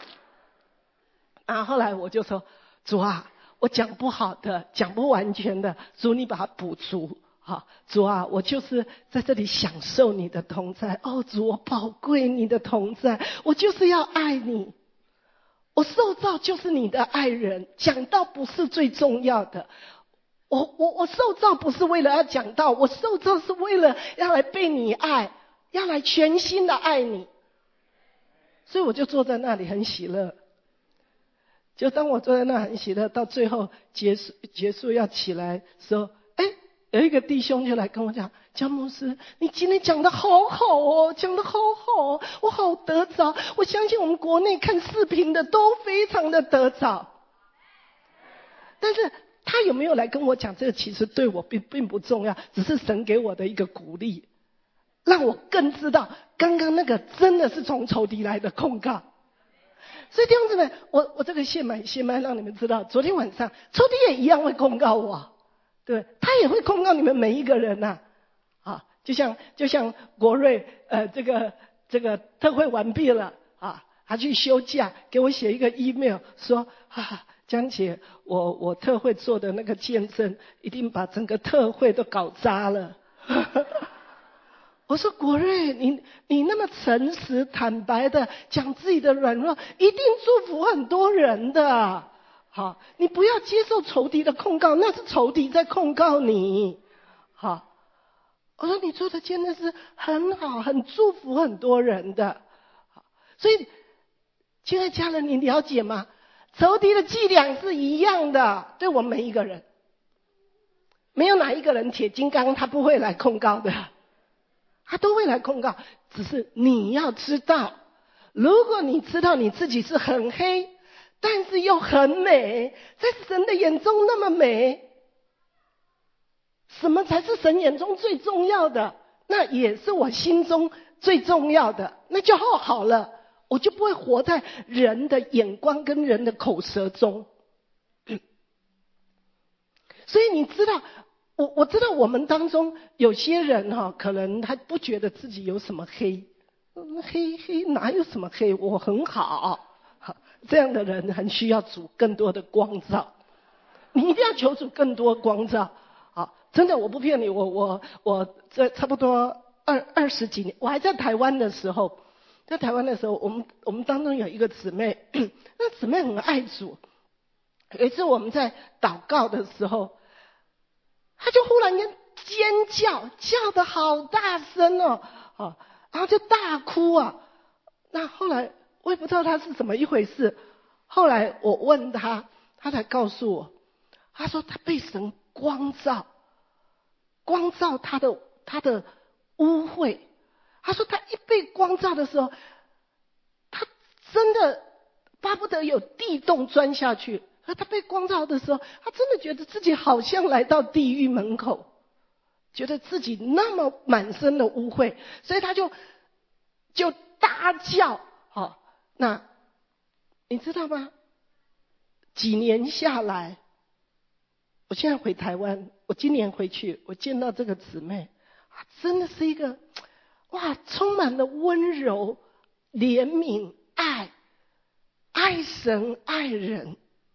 然后后来我就说，主啊，我讲不好的，讲不完全的，主你把它补足。好，主啊，我就是在这里享受你的同在。哦，主，我宝贵你的同在，我就是要爱你。我受造就是你的爱人，讲道不是最重要的。我受造不是为了要讲道，我受造是为了要来被你爱，要来全心的爱你。所以我就坐在那里很喜乐。就当我坐在那很喜乐，到最后结束要起来的时候，有一个弟兄就来跟我讲，江牧师，你今天讲得好好哦，讲得好好哦，我好得着。我相信我们国内看视频的都非常的得着。但是他有没有来跟我讲这个，其实对我并不重要，只是神给我的一个鼓励，让我更知道刚刚那个真的是从仇敌来的控告。所以弟兄姊妹，我这个现买让你们知道，昨天晚上仇敌也一样会控告我。对，他也会控告你们每一个人呐，就像国瑞，这个特会完毕了啊，他去休假，给我写一个 email 说，江姐，我特会做的那个见证，一定把整个特会都搞砸了。我说国瑞，你那么诚实坦白的讲自己的软弱，一定祝福很多人的。好，你不要接受仇敌的控告，那是仇敌在控告你。好，我说你做的真的是很好，很祝福很多人的。所以，亲爱的家人，你了解吗？仇敌的伎俩是一样的，对我们每一个人，没有哪一个人铁金刚他不会来控告的，他都会来控告。只是你要知道，如果你知道你自己是很黑，但是又很美，在神的眼中那么美，什么才是神眼中最重要的？那也是我心中最重要的，那就好了，我就不会活在人的眼光跟人的口舌中。所以你知道，我知道我们当中有些人可能他不觉得自己有什么黑，黑哪有什么黑，我很好。这样的人很需要主更多的光照，你一定要求主更多光照。好，真的我不骗你，我这差不多20几年，我还在台湾的时候， 在台湾的时候，我们当中有一个姊妹，那姊妹很爱主。有一次我们在祷告的时候，她就忽然间尖叫，叫得好大声哦，然后就大哭啊。那后来我也不知道她是怎么一回事，后来我问她，她才告诉我，她说她被神光照她的污秽。她说她一被光照的时候，她真的巴不得有地洞钻下去。而她被光照的时候，她真的觉得自己好像来到地狱门口，觉得自己那么满身的污秽，所以她就大叫。那你知道吗？几年下来，我现在回台湾，我今年回去，我见到这个姊妹，真的是一个充满了温柔、怜悯、爱神爱人。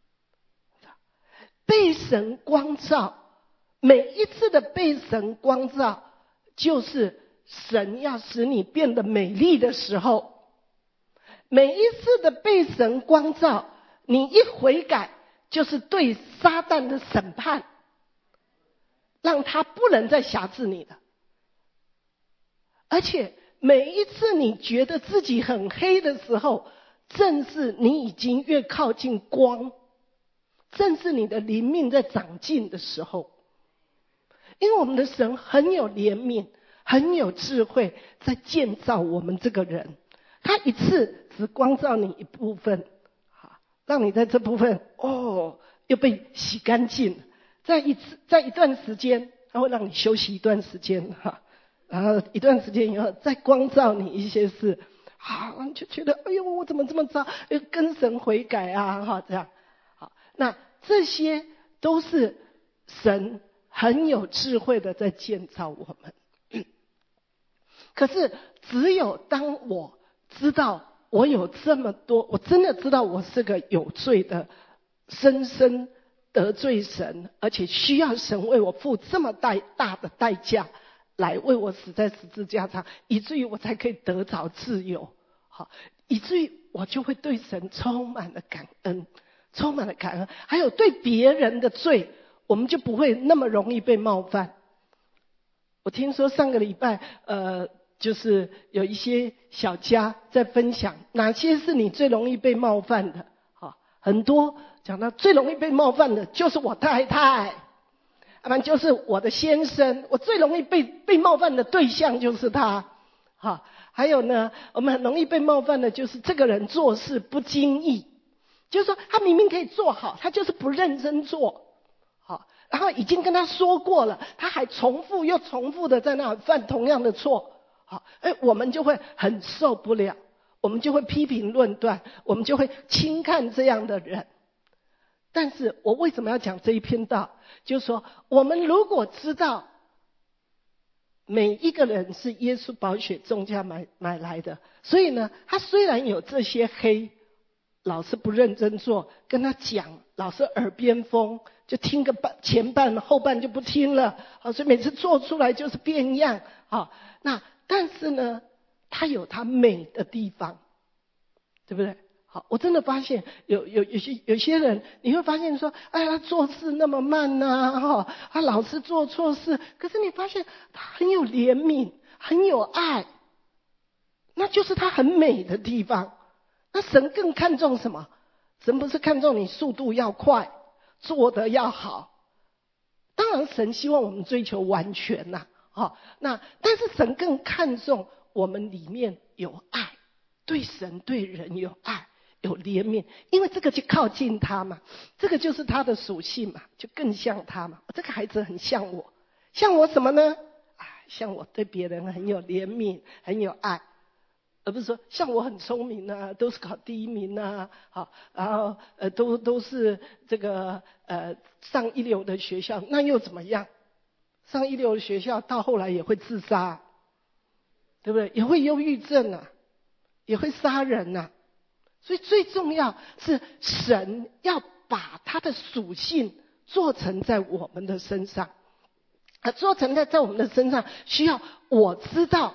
被神光照，每一次的被神光照，就是神要使你变得美丽的时候。每一次的被神光照，你一悔改，就是对撒旦的审判，让他不能再辖制你了。而且每一次你觉得自己很黑的时候，正是你已经越靠近光，正是你的灵命在长进的时候。因为我们的神很有怜悯，很有智慧，在建造我们这个人。他一次只光照你一部分，让你在这部分又被洗干净了。在一段时间，他会让你休息一段时间，然后一段时间以后再光照你一些事，你就觉得哎呦，我怎么这么糟，跟神悔改啊，这样。那这些都是神很有智慧的在建造我们。可是只有当我知道我有这么多，我真的知道我是个有罪的，深深得罪神，而且需要神为我付这么大的代价来为我死在十字架上，以至于我才可以得着自由。以至于我就会对神充满了感恩，充满了感恩。还有对别人的罪，我们就不会那么容易被冒犯。我听说上个礼拜就是有一些小家在分享哪些是你最容易被冒犯的。很多讲到最容易被冒犯的就是我太太，要不然就是我的先生，我最容易被冒犯的对象就是他。还有呢，我们很容易被冒犯的就是这个人做事不经意，就是说他明明可以做好，他就是不认真做。然后已经跟他说过了，他还重复又重复的在那犯同样的错。我们就会很受不了，我们就会批评论断，我们就会轻看这样的人。但是我为什么要讲这一篇道？就是说，我们如果知道每一个人是耶稣宝血重价买来的，所以呢，他虽然有这些黑，老是不认真做，跟他讲，老是耳边风，就听个前半后半就不听了，所以每次做出来就是变样。但是呢，他有他美的地方，对不对？我真的发现有些人，你会发现说，他做事那么慢他老是做错事，可是你发现他很有怜悯，很有爱，那就是他很美的地方。那神更看重什么？神不是看重你速度要快，做得要好。当然神希望我们追求完全但是神更看重我们里面有爱，对神对人有爱，有怜悯，因为这个就靠近他嘛，这个就是他的属性嘛，就更像他嘛。这个孩子很像我，像我什么呢？像我对别人很有怜悯，很有爱，而不是说像我很聪明都是考第一名然后都是这个上一流的学校，那又怎么样？上一流的学校到后来也会自杀，对不对？也会忧郁症也会杀人所以最重要是神要把他的属性做成在我们的身上，做成在我们的身上，需要我知道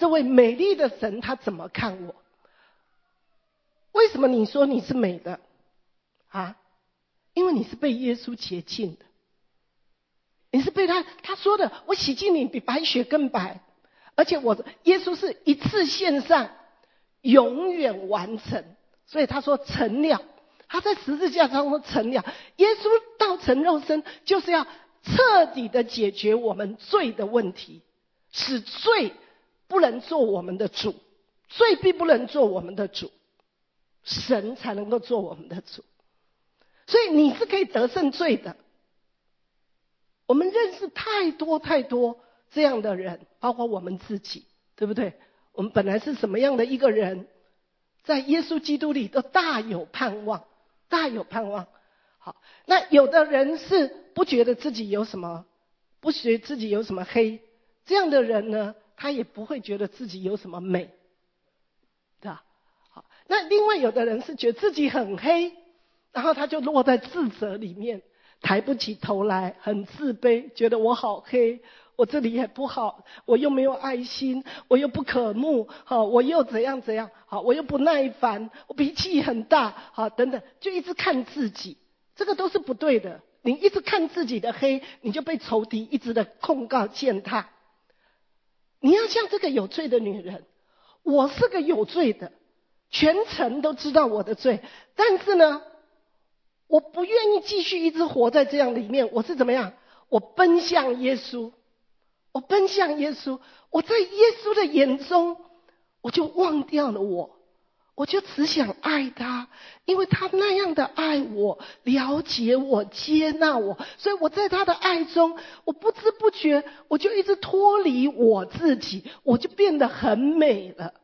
这位美丽的神他怎么看我？为什么你说你是美的啊？因为你是被耶稣洁净的，你是被他说的，我洗净你比白雪更白，而且耶稣是一次献上，永远完成。所以他说成了，他在十字架上说成了。耶稣道成肉身，就是要彻底的解决我们罪的问题，使罪不能做我们的主，罪必不能做我们的主，神才能够做我们的主。所以你是可以得胜罪的。我们认识太多太多这样的人，包括我们自己，对不对？我们本来是什么样的一个人，在耶稣基督里都大有盼望，大有盼望。好，那有的人是不觉得自己有什么，不觉得自己有什么黑，这样的人呢，他也不会觉得自己有什么美，对吧？好，那另外有的人是觉得自己很黑，然后他就落在自责里面，抬不起头来，很自卑，觉得我好黑，我这里也不好，我又没有爱心，我又不可慕，我又怎样怎样，我又不耐烦，我脾气很大，等等，就一直看自己，这个都是不对的。你一直看自己的黑，你就被仇敌一直的控告践踏。你要像这个有罪的女人，我是个有罪的，全城都知道我的罪，但是呢，我不愿意继续一直活在这样里面。我是怎么样？我奔向耶稣，我奔向耶稣，我在耶稣的眼中，我就忘掉了我就只想爱他，因为他那样的爱我，了解我，接纳我，所以我在他的爱中，我不知不觉我就一直脱离我自己，我就变得很美了。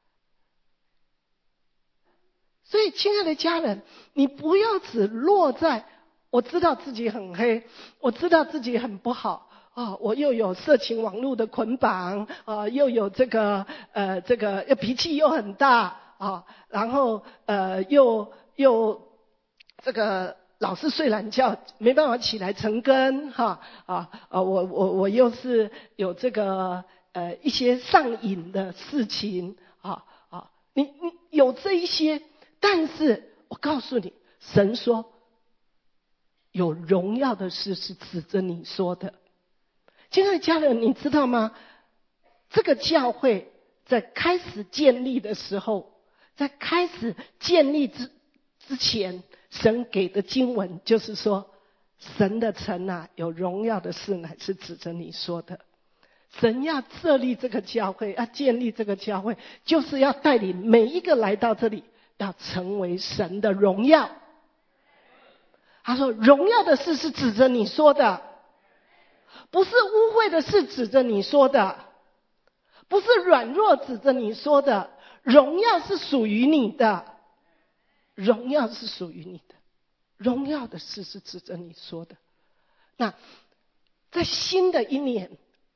所以亲爱的家人，你不要只落在我知道自己很黑，我知道自己很不好，我又有色情网络的捆绑，又有这个脾气又很大，然后又这个老是睡懒觉，没办法起来晨更，我又是有这个一些上瘾的事情，你有这一些，但是我告诉你，神说有荣耀的事是指着你说的。亲爱的家人，你知道吗？这个教会在开始建立的时候，在开始建立之前，神给的经文就是说，神的城啊，有荣耀的事乃是指着你说的。神要设立这个教会，要建立这个教会，就是要带领每一个来到这里，要成为神的荣耀。他说荣耀的事是指着你说的，不是污秽的事指着你说的，不是软弱指着你说的，荣耀是属于你的，荣耀是属于你的，荣耀的事是指着你说的。那在新的一年，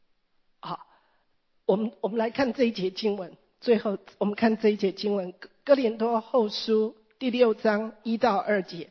我们来看这一节经文，最后我们看这一节经文，哥林多后书第6章1到2节。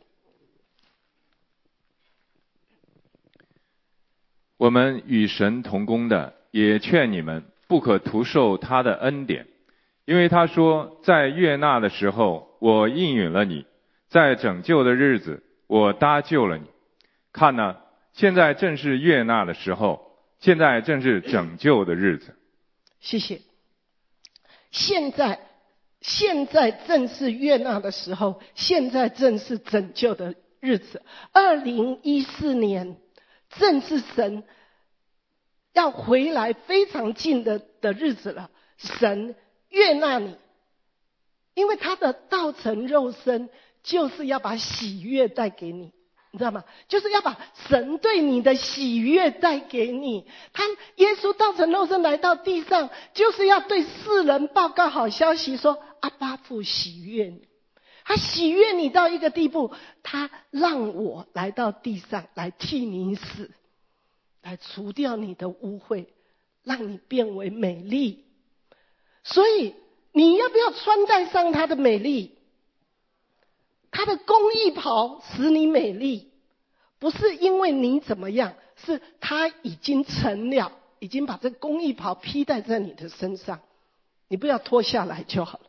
我们与神同工的，也劝你们不可徒受他的恩典，因为他说，在悦纳的时候，我应允了你；在拯救的日子，我搭救了你。看哪，现在正是悦纳的时候，现在正是拯救的日子。 谢谢。现在正是悦纳的时候，现在正是拯救的日子。2014年正是神要回来非常近的日子了。神悦纳你，因为他的道成肉身就是要把喜悦带给你，你知道吗？就是要把神对你的喜悦带给你。耶稣道成肉身来到地上，就是要对世人报告好消息，说阿爸父喜悦你。他喜悦你到一个地步，他让我来到地上来替你死，来除掉你的污秽，让你变为美丽。所以你要不要穿戴上他的美丽？他的公义袍使你美丽，不是因为你怎么样，是他已经成了，已经把这公义袍披戴在你的身上。 你不要脱下来就好了。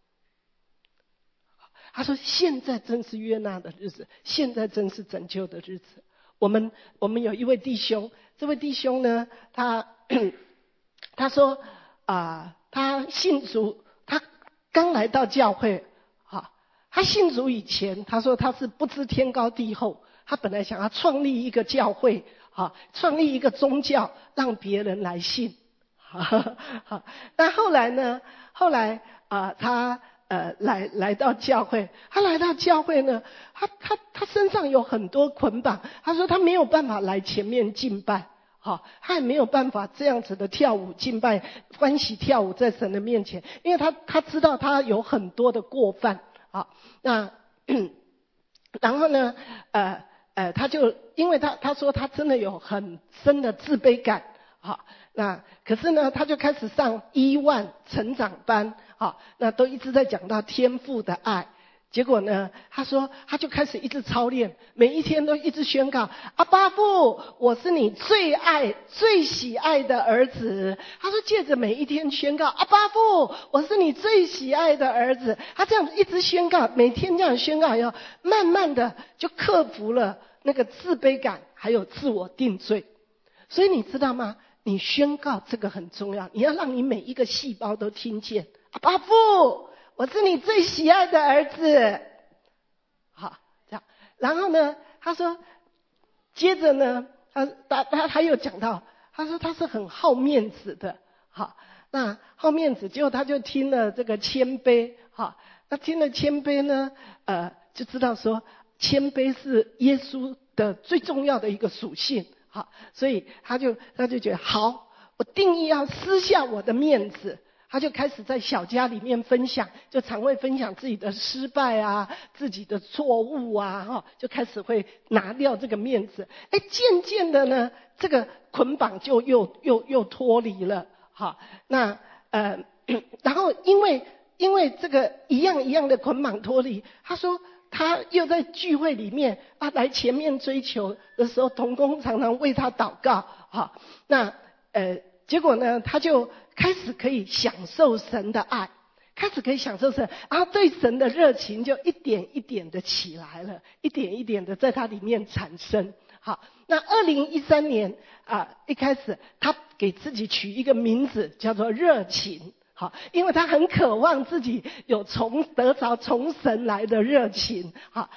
他说现在正是约纳的日子，现在正是拯救的日子。我们有一位弟兄，这位弟兄呢，他说他信主，他刚来到教会他信主以前，他说他是不知天高地厚，他本来想要创立一个教会创立一个宗教，让别人来信。但后来呢，他来到教会，他来到教会呢，他身上有很多捆绑，他说他没有办法来前面敬拜，他也没有办法这样子的跳舞敬拜，欢喜跳舞在神的面前，因为他知道他有很多的过犯，那然后呢，他就因为他说他真的有很深的自卑感，那可是呢，他就开始上10000成长班，那都一直在讲到天父的爱。结果呢，他说他就开始一直操练，每一天都一直宣告：阿爸父，我是你最爱、最喜爱的儿子。他说借着每一天宣告：阿爸父，我是你最喜爱的儿子。他这样一直宣告，每天这样宣告以后，慢慢的就克服了那个自卑感，还有自我定罪。所以你知道吗？你宣告这个很重要，你要让你每一个细胞都听见。阿爸父，我是你最喜爱的儿子。好，这样。然后呢，他说，接着呢，他又讲到，他说他是很好面子的。好，那好面子，结果他就听了这个谦卑。好，那听了谦卑呢，就知道说谦卑是耶稣的最重要的一个属性。好，所以他就觉得好，我定义要撕下我的面子。他就开始在小家里面分享，就常会分享自己的失败啊，自己的错误啊，就开始会拿掉这个面子。渐渐的呢，这个捆绑就又脱离了。好，那然后因为这个一样的捆绑脱离，他说他又在聚会里面来前面追求的时候，同工常常为他祷告。好，那结果呢，他就开始可以享受神的爱，开始可以享受神，然后对神的热情就一点一点的起来了，一点一点的在他里面产生。好，那2013年一开始他给自己取一个名字叫做热情。好，因为他很渴望自己有得着从神来的热情。好，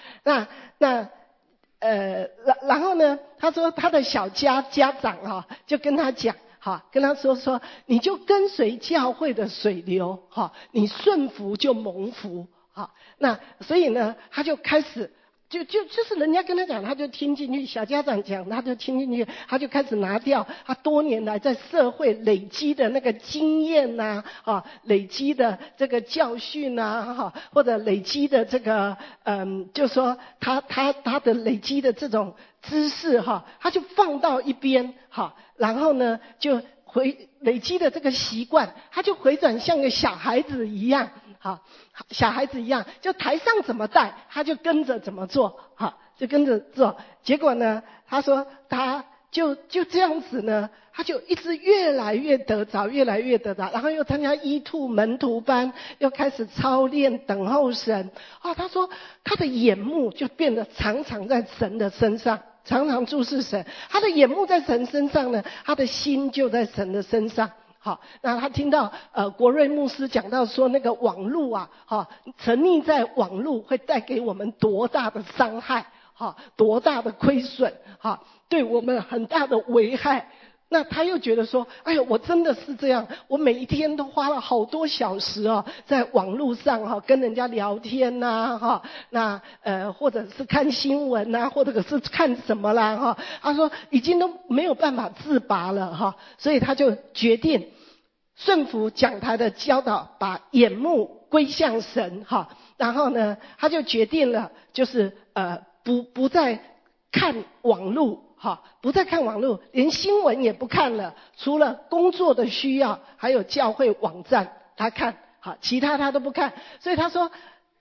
然后呢，他说他的小家长就跟他讲。好，跟他说你就跟随教会的水流，你顺服就蒙福。好，那所以呢，他就开始就是人家跟他讲，他就听进去；小家长讲，他就听进去。他就开始拿掉他多年来在社会累积的那个经验呐，累积的这个教训呐，或者累积的这个就说他的累积的这种知识他就放到一边。好，然后呢就累积的这个习惯，他就回转像个小孩子一样。好，小孩子一样，就台上怎么带，他就跟着怎么做。好，就跟着做。结果呢，他说他就这样子呢，他就一直越来越得着，然后又参加E2门徒班，又开始操练等候神。他说他的眼目就变得常常在神的身上，常常注视神。他的眼目在神身上呢，他的心就在神的身上。好，那他听到国瑞牧师讲到说，那个网络沉溺在网络会带给我们多大的伤害，多大的亏损，对我们很大的危害。那他又觉得说，哎呦，我真的是这样，我每一天都花了好多小时在网络上跟人家聊天呐，那或者是看新闻呐，或者是看什么啦他说已经都没有办法自拔了所以他就决定顺服讲台的教导，把眼目归向神然后呢，他就决定了，就是不再看网络。好，不再看网络，连新闻也不看了，除了工作的需要，还有教会网站他看，好，其他他都不看。所以他说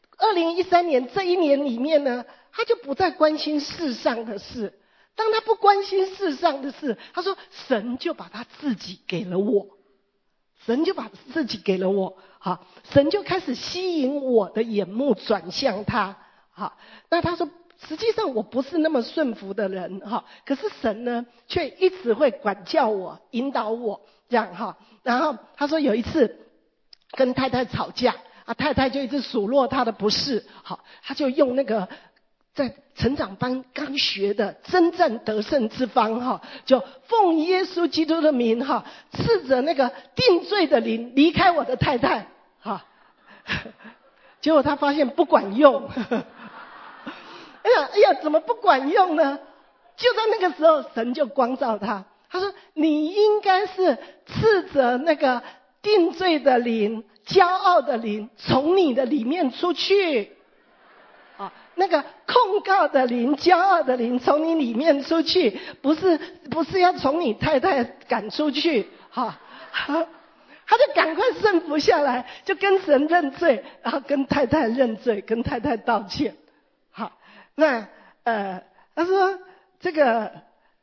2013年这一年里面呢，他就不再关心世上的事。当他不关心世上的事，他说神就把他自己给了我。 神就把自己给了我，好，神就开始吸引我的眼目转向他，好，那他说实际上我不是那么顺服的人，哈，可是神呢却一直会管教我引导我这样，哈，然后他说有一次跟太太吵架，太太就一直数落他的不是，好，他就用那个在成长班刚学的真正得胜之方，哈，就奉耶稣基督的名，哈，斥责那个定罪的灵离开我的太太，哈，结果他发现不管用，哎呀，怎么不管用呢？就在那个时候，神就光照他，他说你应该是斥责那个定罪的灵、骄傲的灵从你的里面出去。那个控告的灵、骄傲的灵从你里面出去，不是要从你太太赶出去，哈，他就赶快顺服下来，就跟神认罪，然后跟太太认罪，跟太太道歉。好，那他说这个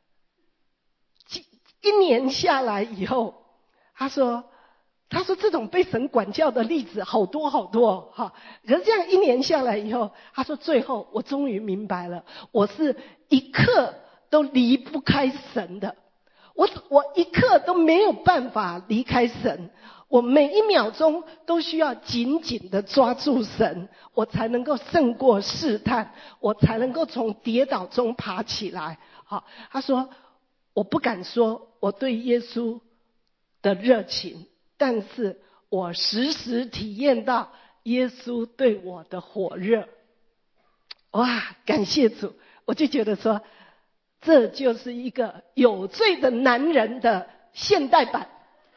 一年下来以后，他说这种被神管教的例子好多好多，哈。可是这样一年下来以后，他说最后我终于明白了，我是一刻都离不开神的，我一刻都没有办法离开神，我每一秒钟都需要紧紧的抓住神，我才能够胜过试探，我才能够从跌倒中爬起来。好，他说我不敢说我对耶稣的热情，但是我时时体验到耶稣对我的火热。哇，感谢主！我就觉得说，这就是一个有罪的男人的现代版，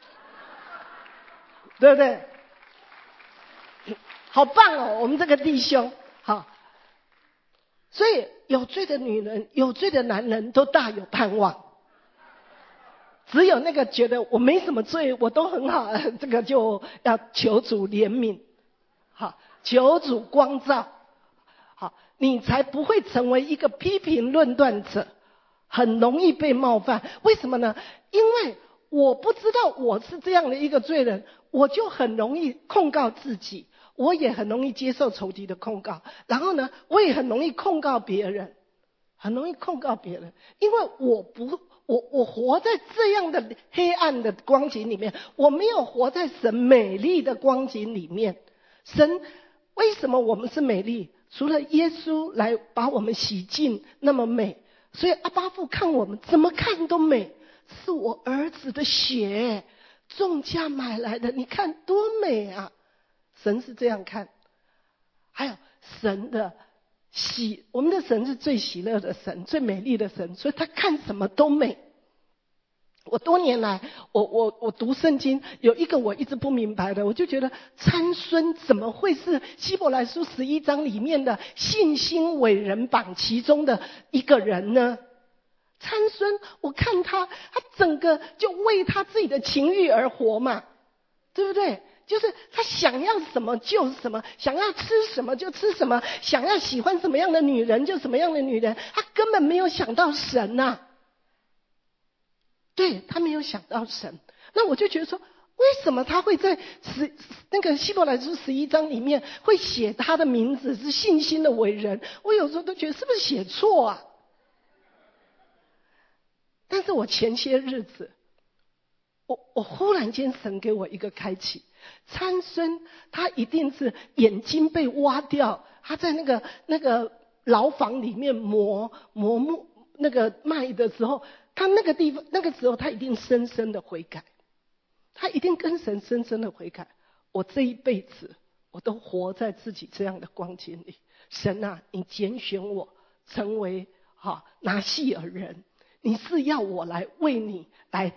对不对？好棒哦，我们这个弟兄，好。所以有罪的女人、有罪的男人都大有盼望。只有那个觉得我没什么罪，我都很好，这个就要求主怜悯，好，求主光照，好，你才不会成为一个批评论断者，很容易被冒犯。为什么呢？因为我不知道我是这样的一个罪人，我就很容易控告自己，我也很容易接受仇敌的控告，然后呢，我也很容易控告别人，因为我活在这样的黑暗的光景里面，我没有活在神美丽的光景里面。神为什么我们是美丽？除了耶稣来把我们洗净那么美，所以阿爸父看我们怎么看都美，是我儿子的血重价买来的，你看多美啊！神是这样看。还有神的我们的神是最喜乐的神，最美丽的神，所以他看什么都美。我多年来，我读圣经，有一个我一直不明白的，我就觉得参孙怎么会是希伯来书11章里面的信心伟人榜其中的一个人呢？参孙，我看他整个就为他自己的情欲而活嘛，对不对？就是他想要什么就什么，想要吃什么就吃什么，想要喜欢什么样的女人就什么样的女人，他根本没有想到神啊。对，他没有想到神。那我就觉得说，为什么他会在那个希伯来书11章里面会写他的名字是信心的伟人？我有时候都觉得是不是写错啊？但是我前些日子，我忽然间神给我一个开启。参孙他一定是眼睛被挖掉，他在那个牢房里面磨木那个麦的时候，他那个地方那个时候他一定深深的悔改，他一定跟神深深的悔改。我这一辈子我都活在自己这样的光景里，神啊，你拣选我成为拿细耳人，你是要我来为你来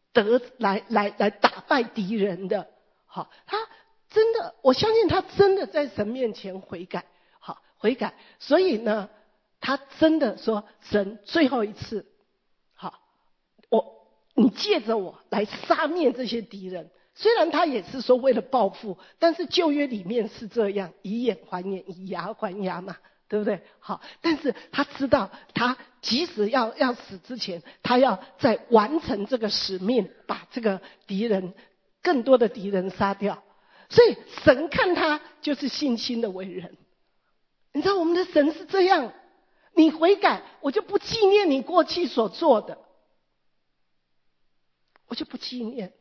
打败敌人的。好，他真的，我相信他真的在神面前悔改，好，悔改。所以呢，他真的说，神最后一次，好，你借着我来杀灭这些敌人。虽然他也是说为了报复，但是旧约里面是这样，以眼还眼，以牙还牙嘛，对不对？好，但是他知道，他即使要死之前，他要再完成这个使命，把这个敌人更多的敌人杀掉。所以神看他就是信心的伟人。你知道我们的神是这样，你悔改，我就不纪念你过去所做的，我就不纪念。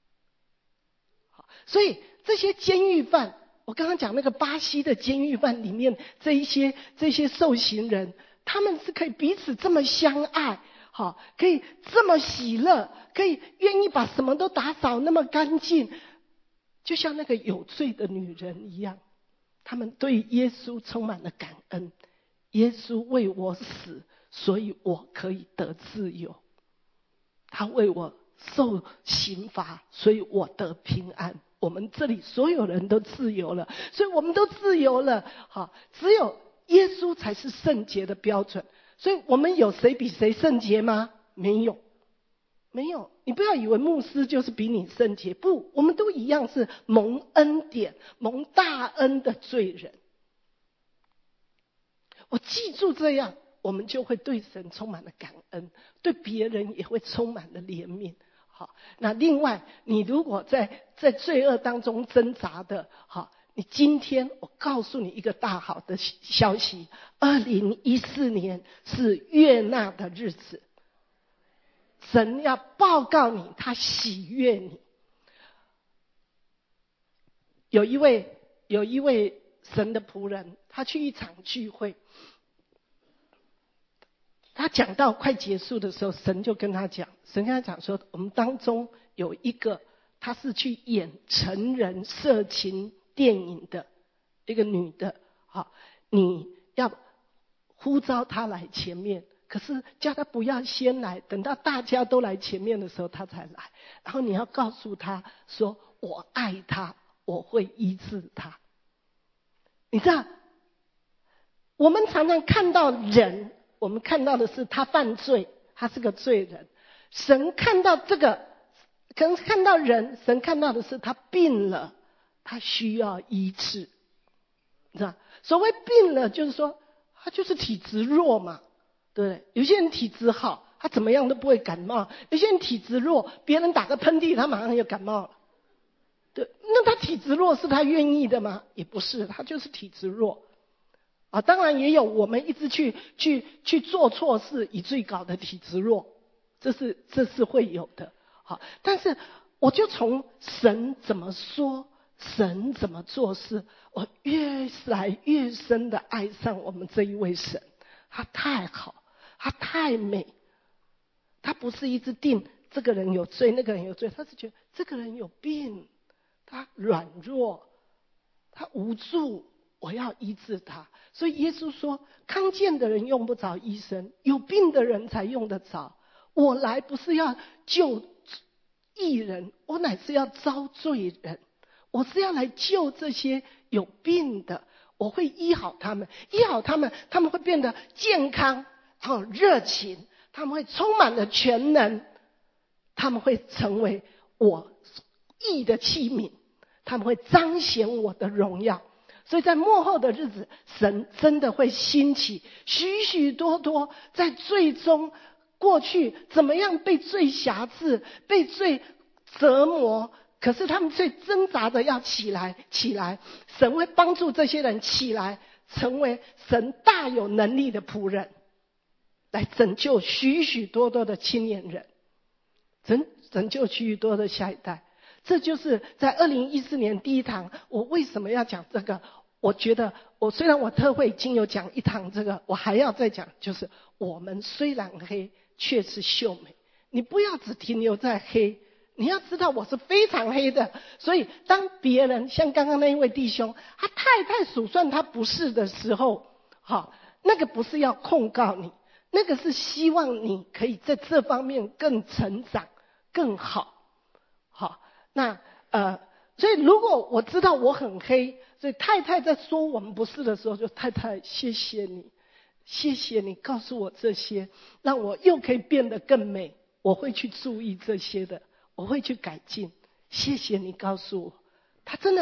所以这些监狱犯，我刚刚讲那个巴西的监狱犯里面这些受刑人，他们是可以彼此这么相爱，可以这么喜乐，可以愿意把什么都打扫那么干净，就像那个有罪的女人一样。他们对耶稣充满了感恩，耶稣为我死，所以我可以得自由。他为我受刑罚，所以我得平安。我们这里所有人都自由了，所以我们都自由了。只有耶稣才是圣洁的标准。所以我们有谁比谁圣洁吗？没有，没有。你不要以为牧师就是比你圣洁，不，我们都一样是蒙恩典、蒙大恩的罪人。我记住这样，我们就会对神充满了感恩，对别人也会充满了怜悯。那另外，你如果在罪恶当中挣扎的，你今天我告诉你一个大好的消息，2014年是悦纳的日子，神要报告你，他喜悦你。有一位神的仆人，他去一场聚会，他讲到快结束的时候，神跟他讲说，我们当中有一个，他是去演成人色情电影的一个女的，你要呼召她来前面，可是叫她不要先来，等到大家都来前面的时候她才来，然后你要告诉她说，我爱她，我会医治她。你知道，我们常常看到人，我们看到的是他犯罪，他是个罪人。神看到这个，可能看到人，神看到的是他病了，他需要医治。你知道，所谓病了，就是说他就是体质弱嘛，对不对？有些人体质好，他怎么样都不会感冒；有些人体质弱，别人打个喷嚏，他马上就感冒了。对，那他体质弱是他愿意的吗？也不是，他就是体质弱。当然也有我们一直去做错事以致搞的体质弱，这是会有的。但是我就从神怎么说，神怎么做事，我越来越深的爱上我们这一位神。他太好，他太美，他不是一直定这个人有罪那个人有罪，他是觉得这个人有病，他软弱，他无助，我要医治他。所以耶稣说，康健的人用不着医生，有病的人才用得着。我来不是要救义人，我乃是要招罪人。我是要来救这些有病的，我会医好他们，医好他们，他们会变得健康，然后热情，他们会充满了全能，他们会成为我义的器皿，他们会彰显我的荣耀。所以在末后的日子，神真的会兴起许许多多在罪中过去怎么样被罪辖制，被罪折磨，可是他们最挣扎的要起来，神会帮助这些人起来，成为神大有能力的仆人，来拯救许许多多的青年人，拯救许许多的下一代。这就是在2014年第一堂，我为什么要讲这个？我觉得虽然我特会已经有讲一堂这个，我还要再讲，就是我们虽然黑，却是秀美。你不要只停留在黑，你要知道我是非常黑的。所以当别人像刚刚那一位弟兄，他太太数算他不是的时候，那个不是要控告你，那个是希望你可以在这方面更成长更好。所以如果我知道我很黑，所以太太在说我们不是的时候，就太太谢谢你告诉我这些，让我又可以变得更美，我会去注意这些的，我会去改进，谢谢你告诉我。他真的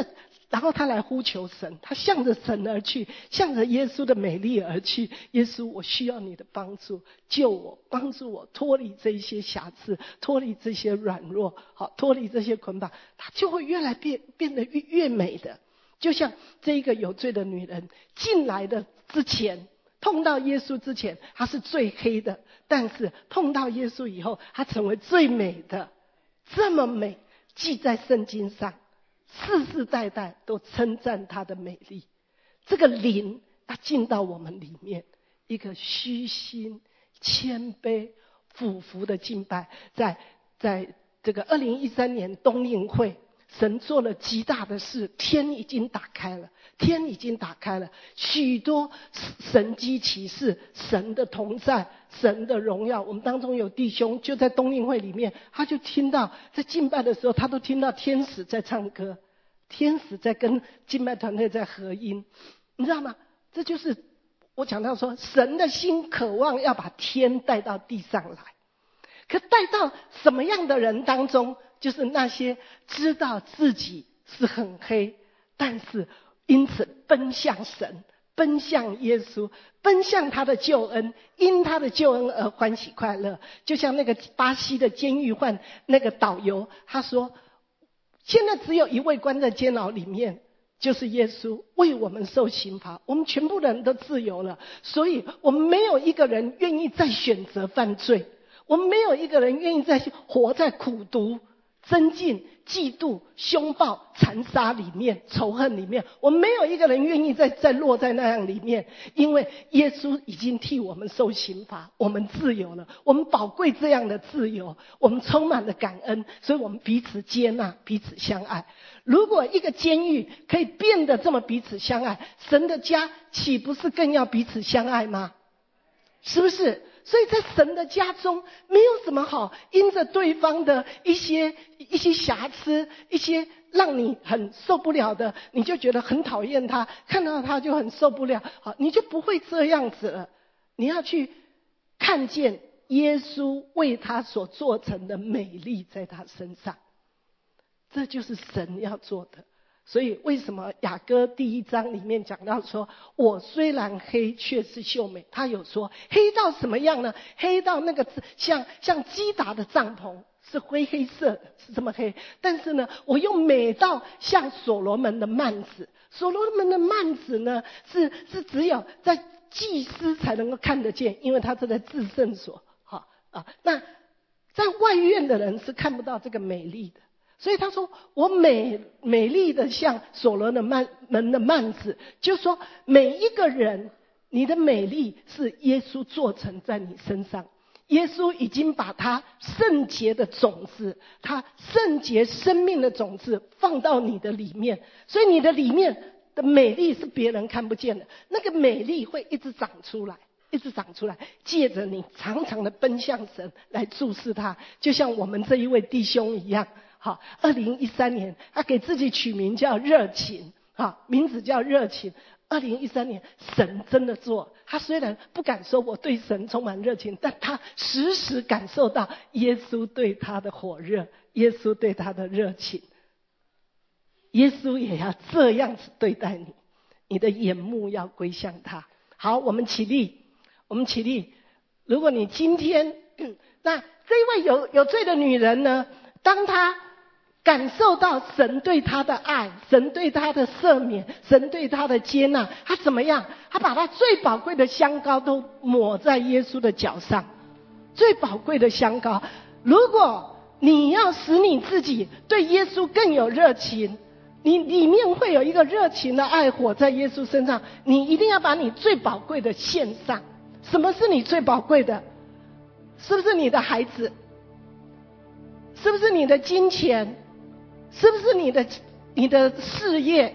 然后他来呼求神，他向着神而去，向着耶稣的美丽而去。耶稣，我需要你的帮助，救我，帮助我脱离这一些瑕疵，脱离这些软弱，好，脱离这些捆绑，他就会越来变得越美的。就像这一个有罪的女人进来的之前，碰到耶稣之前，她是最黑的，但是碰到耶稣以后，她成为最美的，这么美，记在圣经上，世世代代都称赞她的美丽。这个灵要进到我们里面，一个虚心谦卑俯伏的敬拜。在这个2013年冬令会，神做了极大的事，天已经打开了，天已经打开了，许多神迹奇事，神的同在，神的荣耀。我们当中有弟兄就在冬令会里面，他就听到在敬拜的时候，他都听到天使在唱歌，天使在跟敬拜团队在合音，你知道吗？这就是我讲到说，神的心渴望要把天带到地上来，可带到什么样的人当中？就是那些知道自己是很黑，但是因此奔向神，奔向耶稣，奔向他的救恩，因他的救恩而欢喜快乐。就像那个巴西的监狱犯那个导游，他说现在只有一位关在监牢里面，就是耶稣为我们受刑罚，我们全部人都自由了，所以我们没有一个人愿意再选择犯罪，我们没有一个人愿意再活在苦毒、增进、嫉妒、凶暴、残杀里面，仇恨里面，我们没有一个人愿意再落在那样里面，因为耶稣已经替我们受刑罚，我们自由了，我们宝贵这样的自由，我们充满了感恩，所以我们彼此接纳，彼此相爱。如果一个监狱可以变得这么彼此相爱，神的家岂不是更要彼此相爱吗？是不是？所以在神的家中没有什么好因着对方的一些瑕疵，一些让你很受不了的，你就觉得很讨厌他，看到他就很受不了，好，你就不会这样子了。你要去看见耶稣为他所做成的美丽在他身上，这就是神要做的。所以为什么雅歌第1章里面讲到说，我虽然黑却是秀美，他有说黑到什么样呢？黑到那个像基达的帐篷是灰黑色的，是这么黑，但是呢我又美到像所罗门的幔子。所罗门的幔子呢是只有在祭司才能够看得见，因为他是在至圣所，那在外院的人是看不到这个美丽的。所以他说我美丽的像所罗门的幔子，就是说每一个人你的美丽是耶稣做成在你身上，耶稣已经把他圣洁的种子，他圣洁生命的种子放到你的里面，所以你的里面的美丽是别人看不见的，那个美丽会一直长出来，一直长出来，借着你常常的奔向神来注视他，就像我们这一位弟兄一样。好，2013年他给自己取名叫热情，名字叫热情。2013年神真的做，他虽然不敢说我对神充满热情，但他时时感受到耶稣对他的火热，耶稣对他的热情。耶稣也要这样子对待你，你的眼目要归向他。好，我们起立。如果你今天那这一位有罪的女人呢，当她感受到神对她的爱，神对她的赦免，神对她的接纳，她怎么样？她把她最宝贵的香膏都抹在耶稣的脚上，最宝贵的香膏。如果你要使你自己对耶稣更有热情，你里面会有一个热情的爱火在耶稣身上，你一定要把你最宝贵的献上。什么是你最宝贵的？是不是你的孩子？是不是你的金钱？是不是你的事业？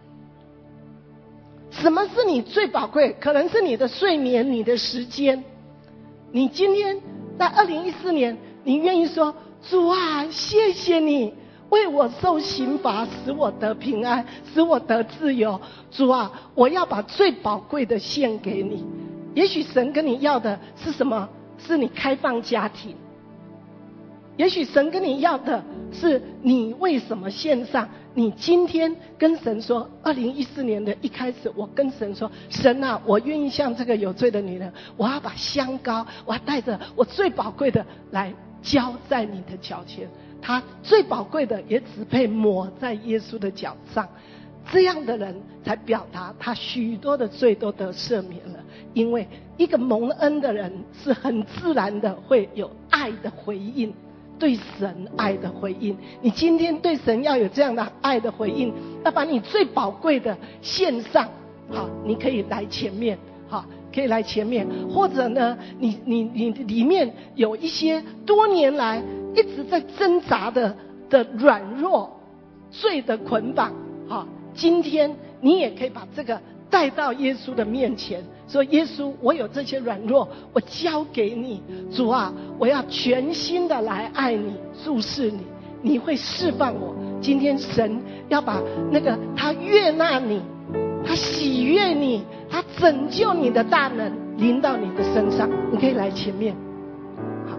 什么是你最宝贵？可能是你的睡眠，你的时间。你今天在2014年，你愿意说，主啊，谢谢你为我受刑罚，使我得平安，使我得自由。主啊，我要把最宝贵的献给你。也许神跟你要的是什么？是你开放家庭， 也许神跟你要的是你为什么献上。你今天跟神说，2014年的一开始，我跟神说，神啊，我愿意像这个有罪的女人，我要把香膏，我要带着我最宝贵的来浇在你的脚前。他最宝贵的也只配抹在耶稣的脚上。这样的人才表达他许多的罪都得赦免了。因为一个蒙恩的人是很自然的会有爱的回应，对神爱的回应。你今天对神要有这样的爱的回应，要把你最宝贵的献上。好，你可以来前面，好，可以来前面。或者呢，你里面有一些多年来一直在挣扎的软弱、罪的捆绑，好，今天你也可以把这个带到耶稣的面前，说耶稣，我有这些软弱，我交给你。主啊，我要全心的来爱你，注视你，你会释放我。今天神要把那个他悦纳你，他喜悦你，他拯救你的大能临到你的身上。你可以来前面。好，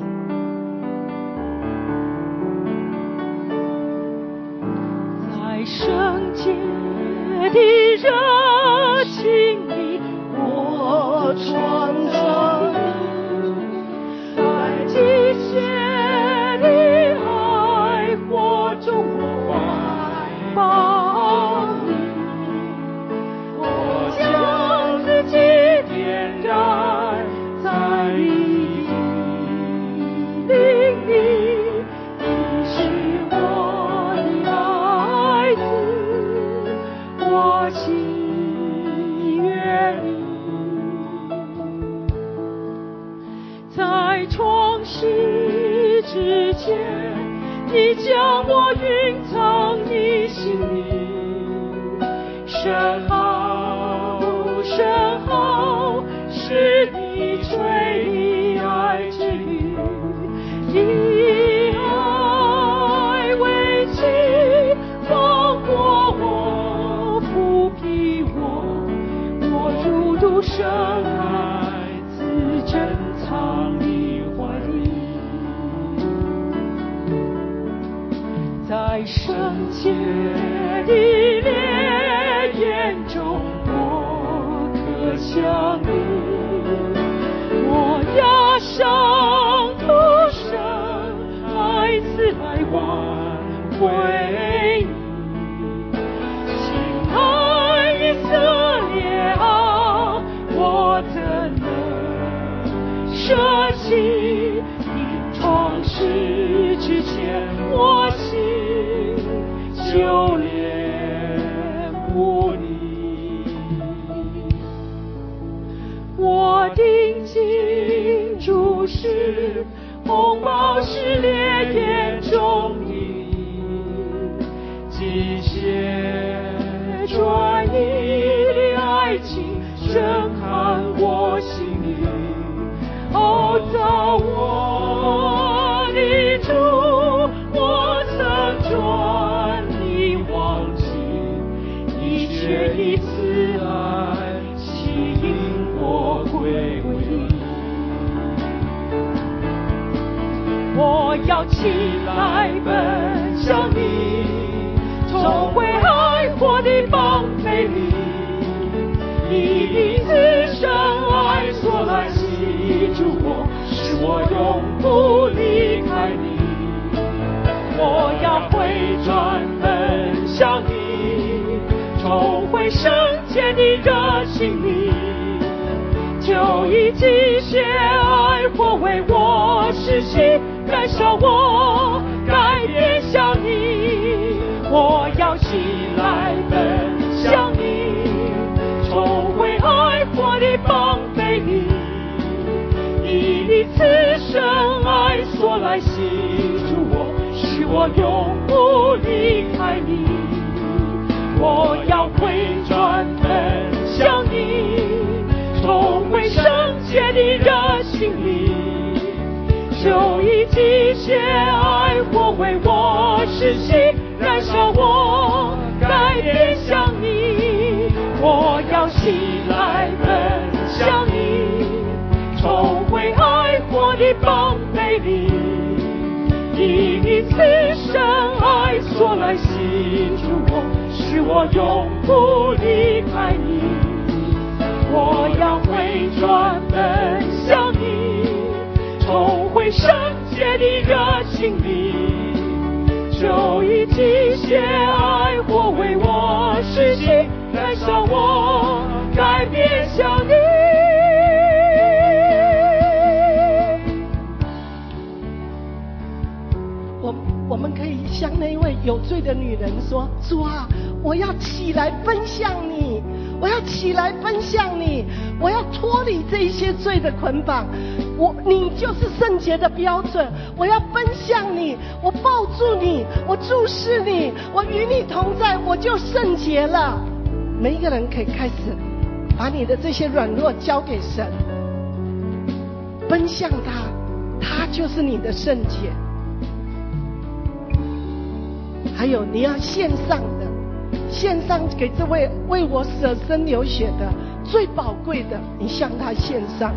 在圣洁的热情里我创造， 在极限的爱火中我怀抱你，我将自己点燃在你的灵里，你是我的爱子，我喜悦你。在创世之前，你将我蕴藏你心里，深好深好，是你垂的爱之语，以爱为旗，放过我，抚庇我，我如独生孩子，珍藏你怀里。在圣洁的烈焰中，我渴想你，我压伤土生孩子来挽回你。亲爱以色列啊，我怎能舍弃你？创世之前，我心就恋慕你。我定睛注视红宝石烈焰中你，极限专一的爱情震撼我心里。哦，造我的主，我曾转你忘记，你却以慈爱吸引我归你。我要起来奔向你，重回爱火的绑匪里，你的慈生爱所来吸住我，使我永不离开你。我要回转奔向你，重回圣洁的热情里，就以极限爱火为我实习，燃烧我，改变向你。我要起来奔向你，重回爱火的绑匪里，你的慈生爱所来吸住我，使我永不离开你。我要回转奔向你，重回圣洁的热情里，就以极限爱火为我实习，燃烧我，改变向你。我要起来奔向你，重回爱火的绑匪里， 此生爱所来系住我，使我永不离开你。我要回转奔向你，重回圣洁的热情里，就以极限爱火为我实行，燃烧我，改变向你。 我们可以向那位有罪的女人说：主啊，我要起来奔向你，我要起来奔向你，我要脱离这一些罪的捆绑。你就是圣洁的标准，我要奔向你，我抱住你，我注视你，我与你同在，我就圣洁了。每一个人可以开始把你的这些软弱交给神，奔向他，他就是你的圣洁。还有你要献上的，献上给这位为我舍身流血的最宝贵的，你向他献上。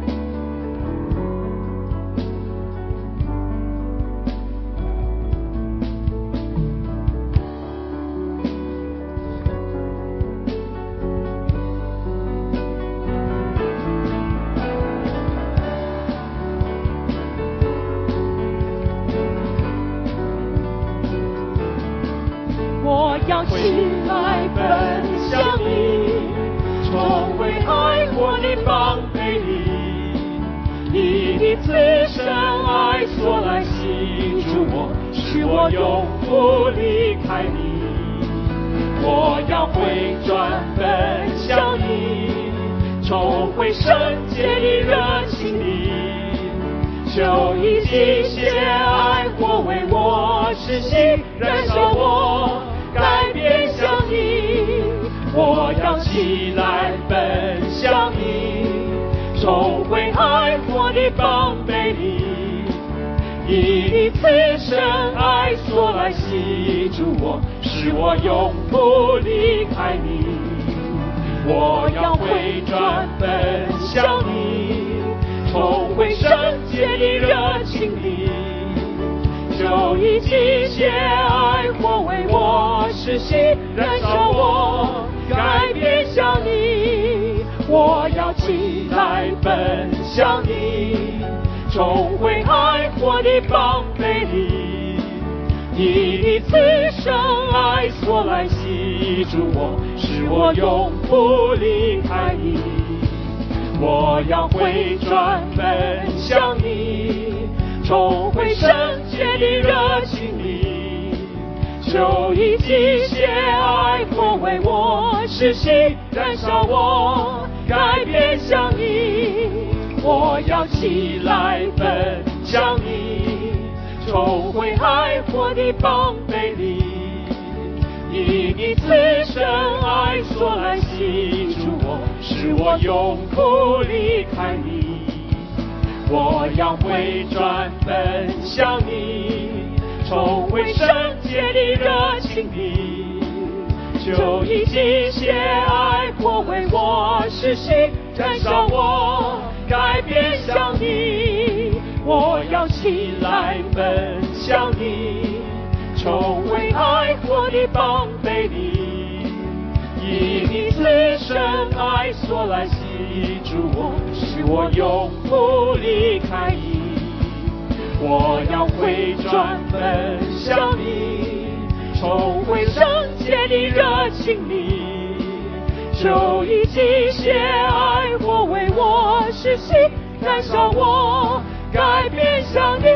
要起来奔向你，重回爱火的膀臂里，你的此生爱所来系住我，使我永不离开你。我要回转奔向你，重回圣洁的热情里，就以极限爱火为我实行，燃烧我，改变向你。我要起来奔向你，重回爱火的膀臂里，以你此生爱所来系住我，使我永不离开你。我要回转奔向你，重回圣洁的热情里，就以极限爱火为我实行，燃烧我，改变向你。我要起来奔向你，重回爱火的膀臂里，以你此生爱所来系住我，使我永不离开你。我要回转奔向你，重回圣洁的热情里，就以极限爱火为我实行，燃烧我，改变向你。我要起来奔向你，重回爱火的膀臂里，以你此生爱所来系住我，使我永不离开你。我要回转奔向你，重回圣洁的热情里，就以极限爱火为我实行，燃烧我，改变向你。我要起来奔向你，重回爱火的膀臂里，以你此生爱所来系住我，使我永不离开你。我要回转奔向你，重回圣洁的热情里，就以极限爱火为我实行，燃烧我，改变向你。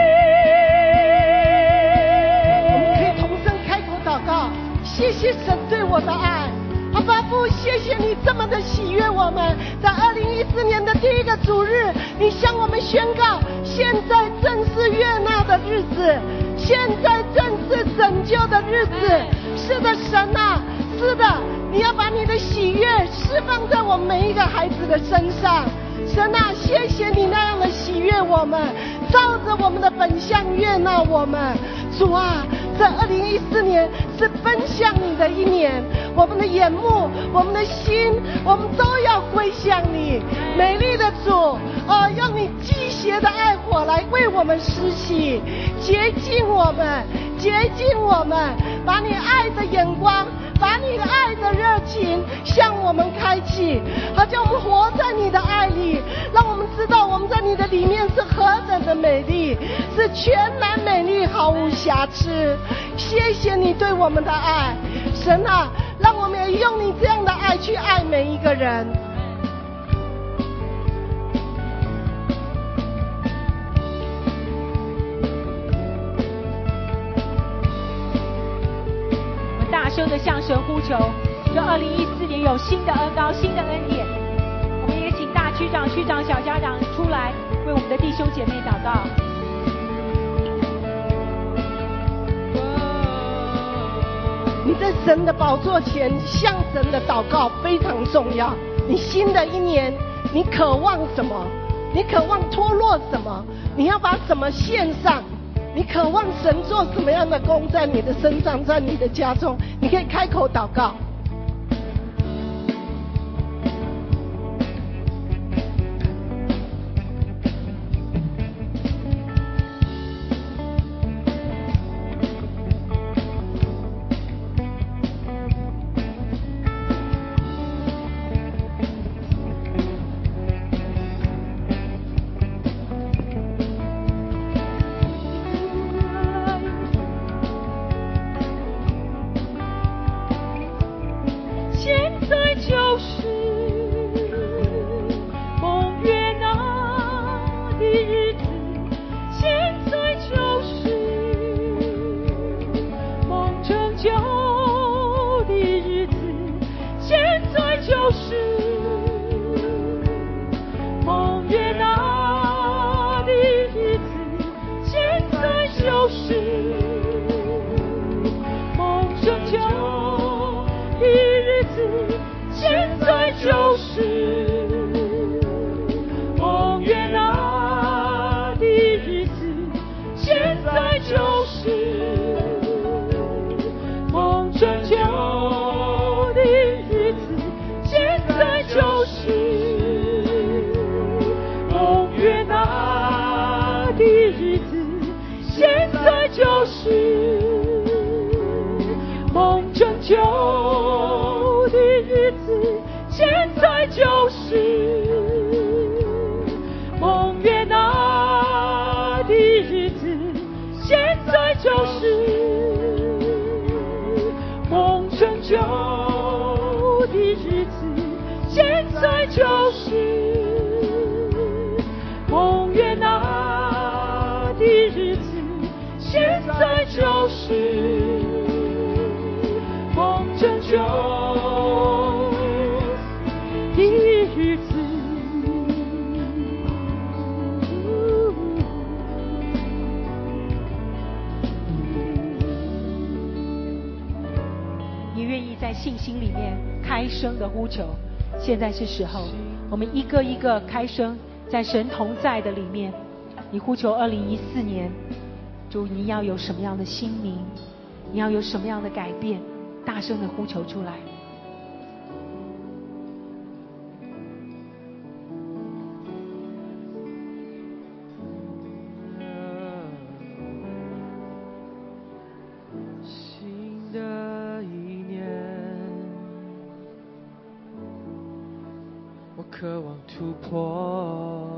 我们可以同声开口祷告，谢谢神对我的爱。阿爸父，谢谢你这么的喜悦我们，在2014年的第一个主日，你向我们宣告，现在正是悦纳的日子，现在正是拯救的日子。是的，神啊，是的，你要把你的喜悦释放在我们每一个孩子的身上。神啊，谢谢你那样的喜悦我们，照着我们的本相悦纳我们。 主啊，这2014年是奔向你的一年，我们的眼目，我们的心，我们都要归向你。美丽的主，用你祭邪的爱火来为我们施洗，洁净我们，洁净我们，把你爱的眼光，把你的爱的热情向我们开启，好叫我们活在你的爱里，让我们知道我们在你的里面是何等的美丽，是全然美丽，毫无瑕疵。谢谢你对我们的爱，神啊，让我们也用你这样的爱去爱每一个人。 大声的向神呼求，这2014年有新的恩膏，新的恩典。我们也请大区长、区长、小家长出来为我们的弟兄姐妹祷告。 你在神的宝座前向神的祷告非常重要。你新的一年，你渴望什么？你渴望脱落什么？你要把什么献上？你渴望神做什么样的工在你的身上，在你的家中？你可以开口祷告。 现在是时候，我们一个一个开声，在神同在的里面，你呼求2014年，主，你要有什么样的心灵，你要有什么样的改变，大声的呼求出来。 渴望突破，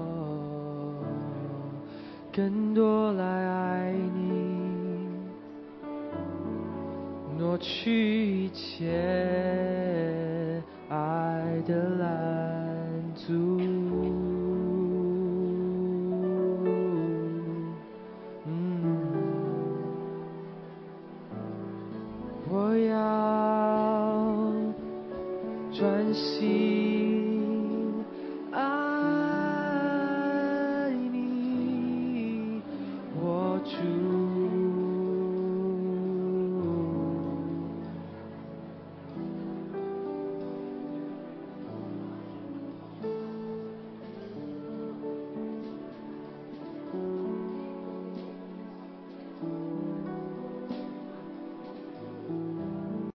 更多来爱你，挪去一切爱的拦阻。我要专心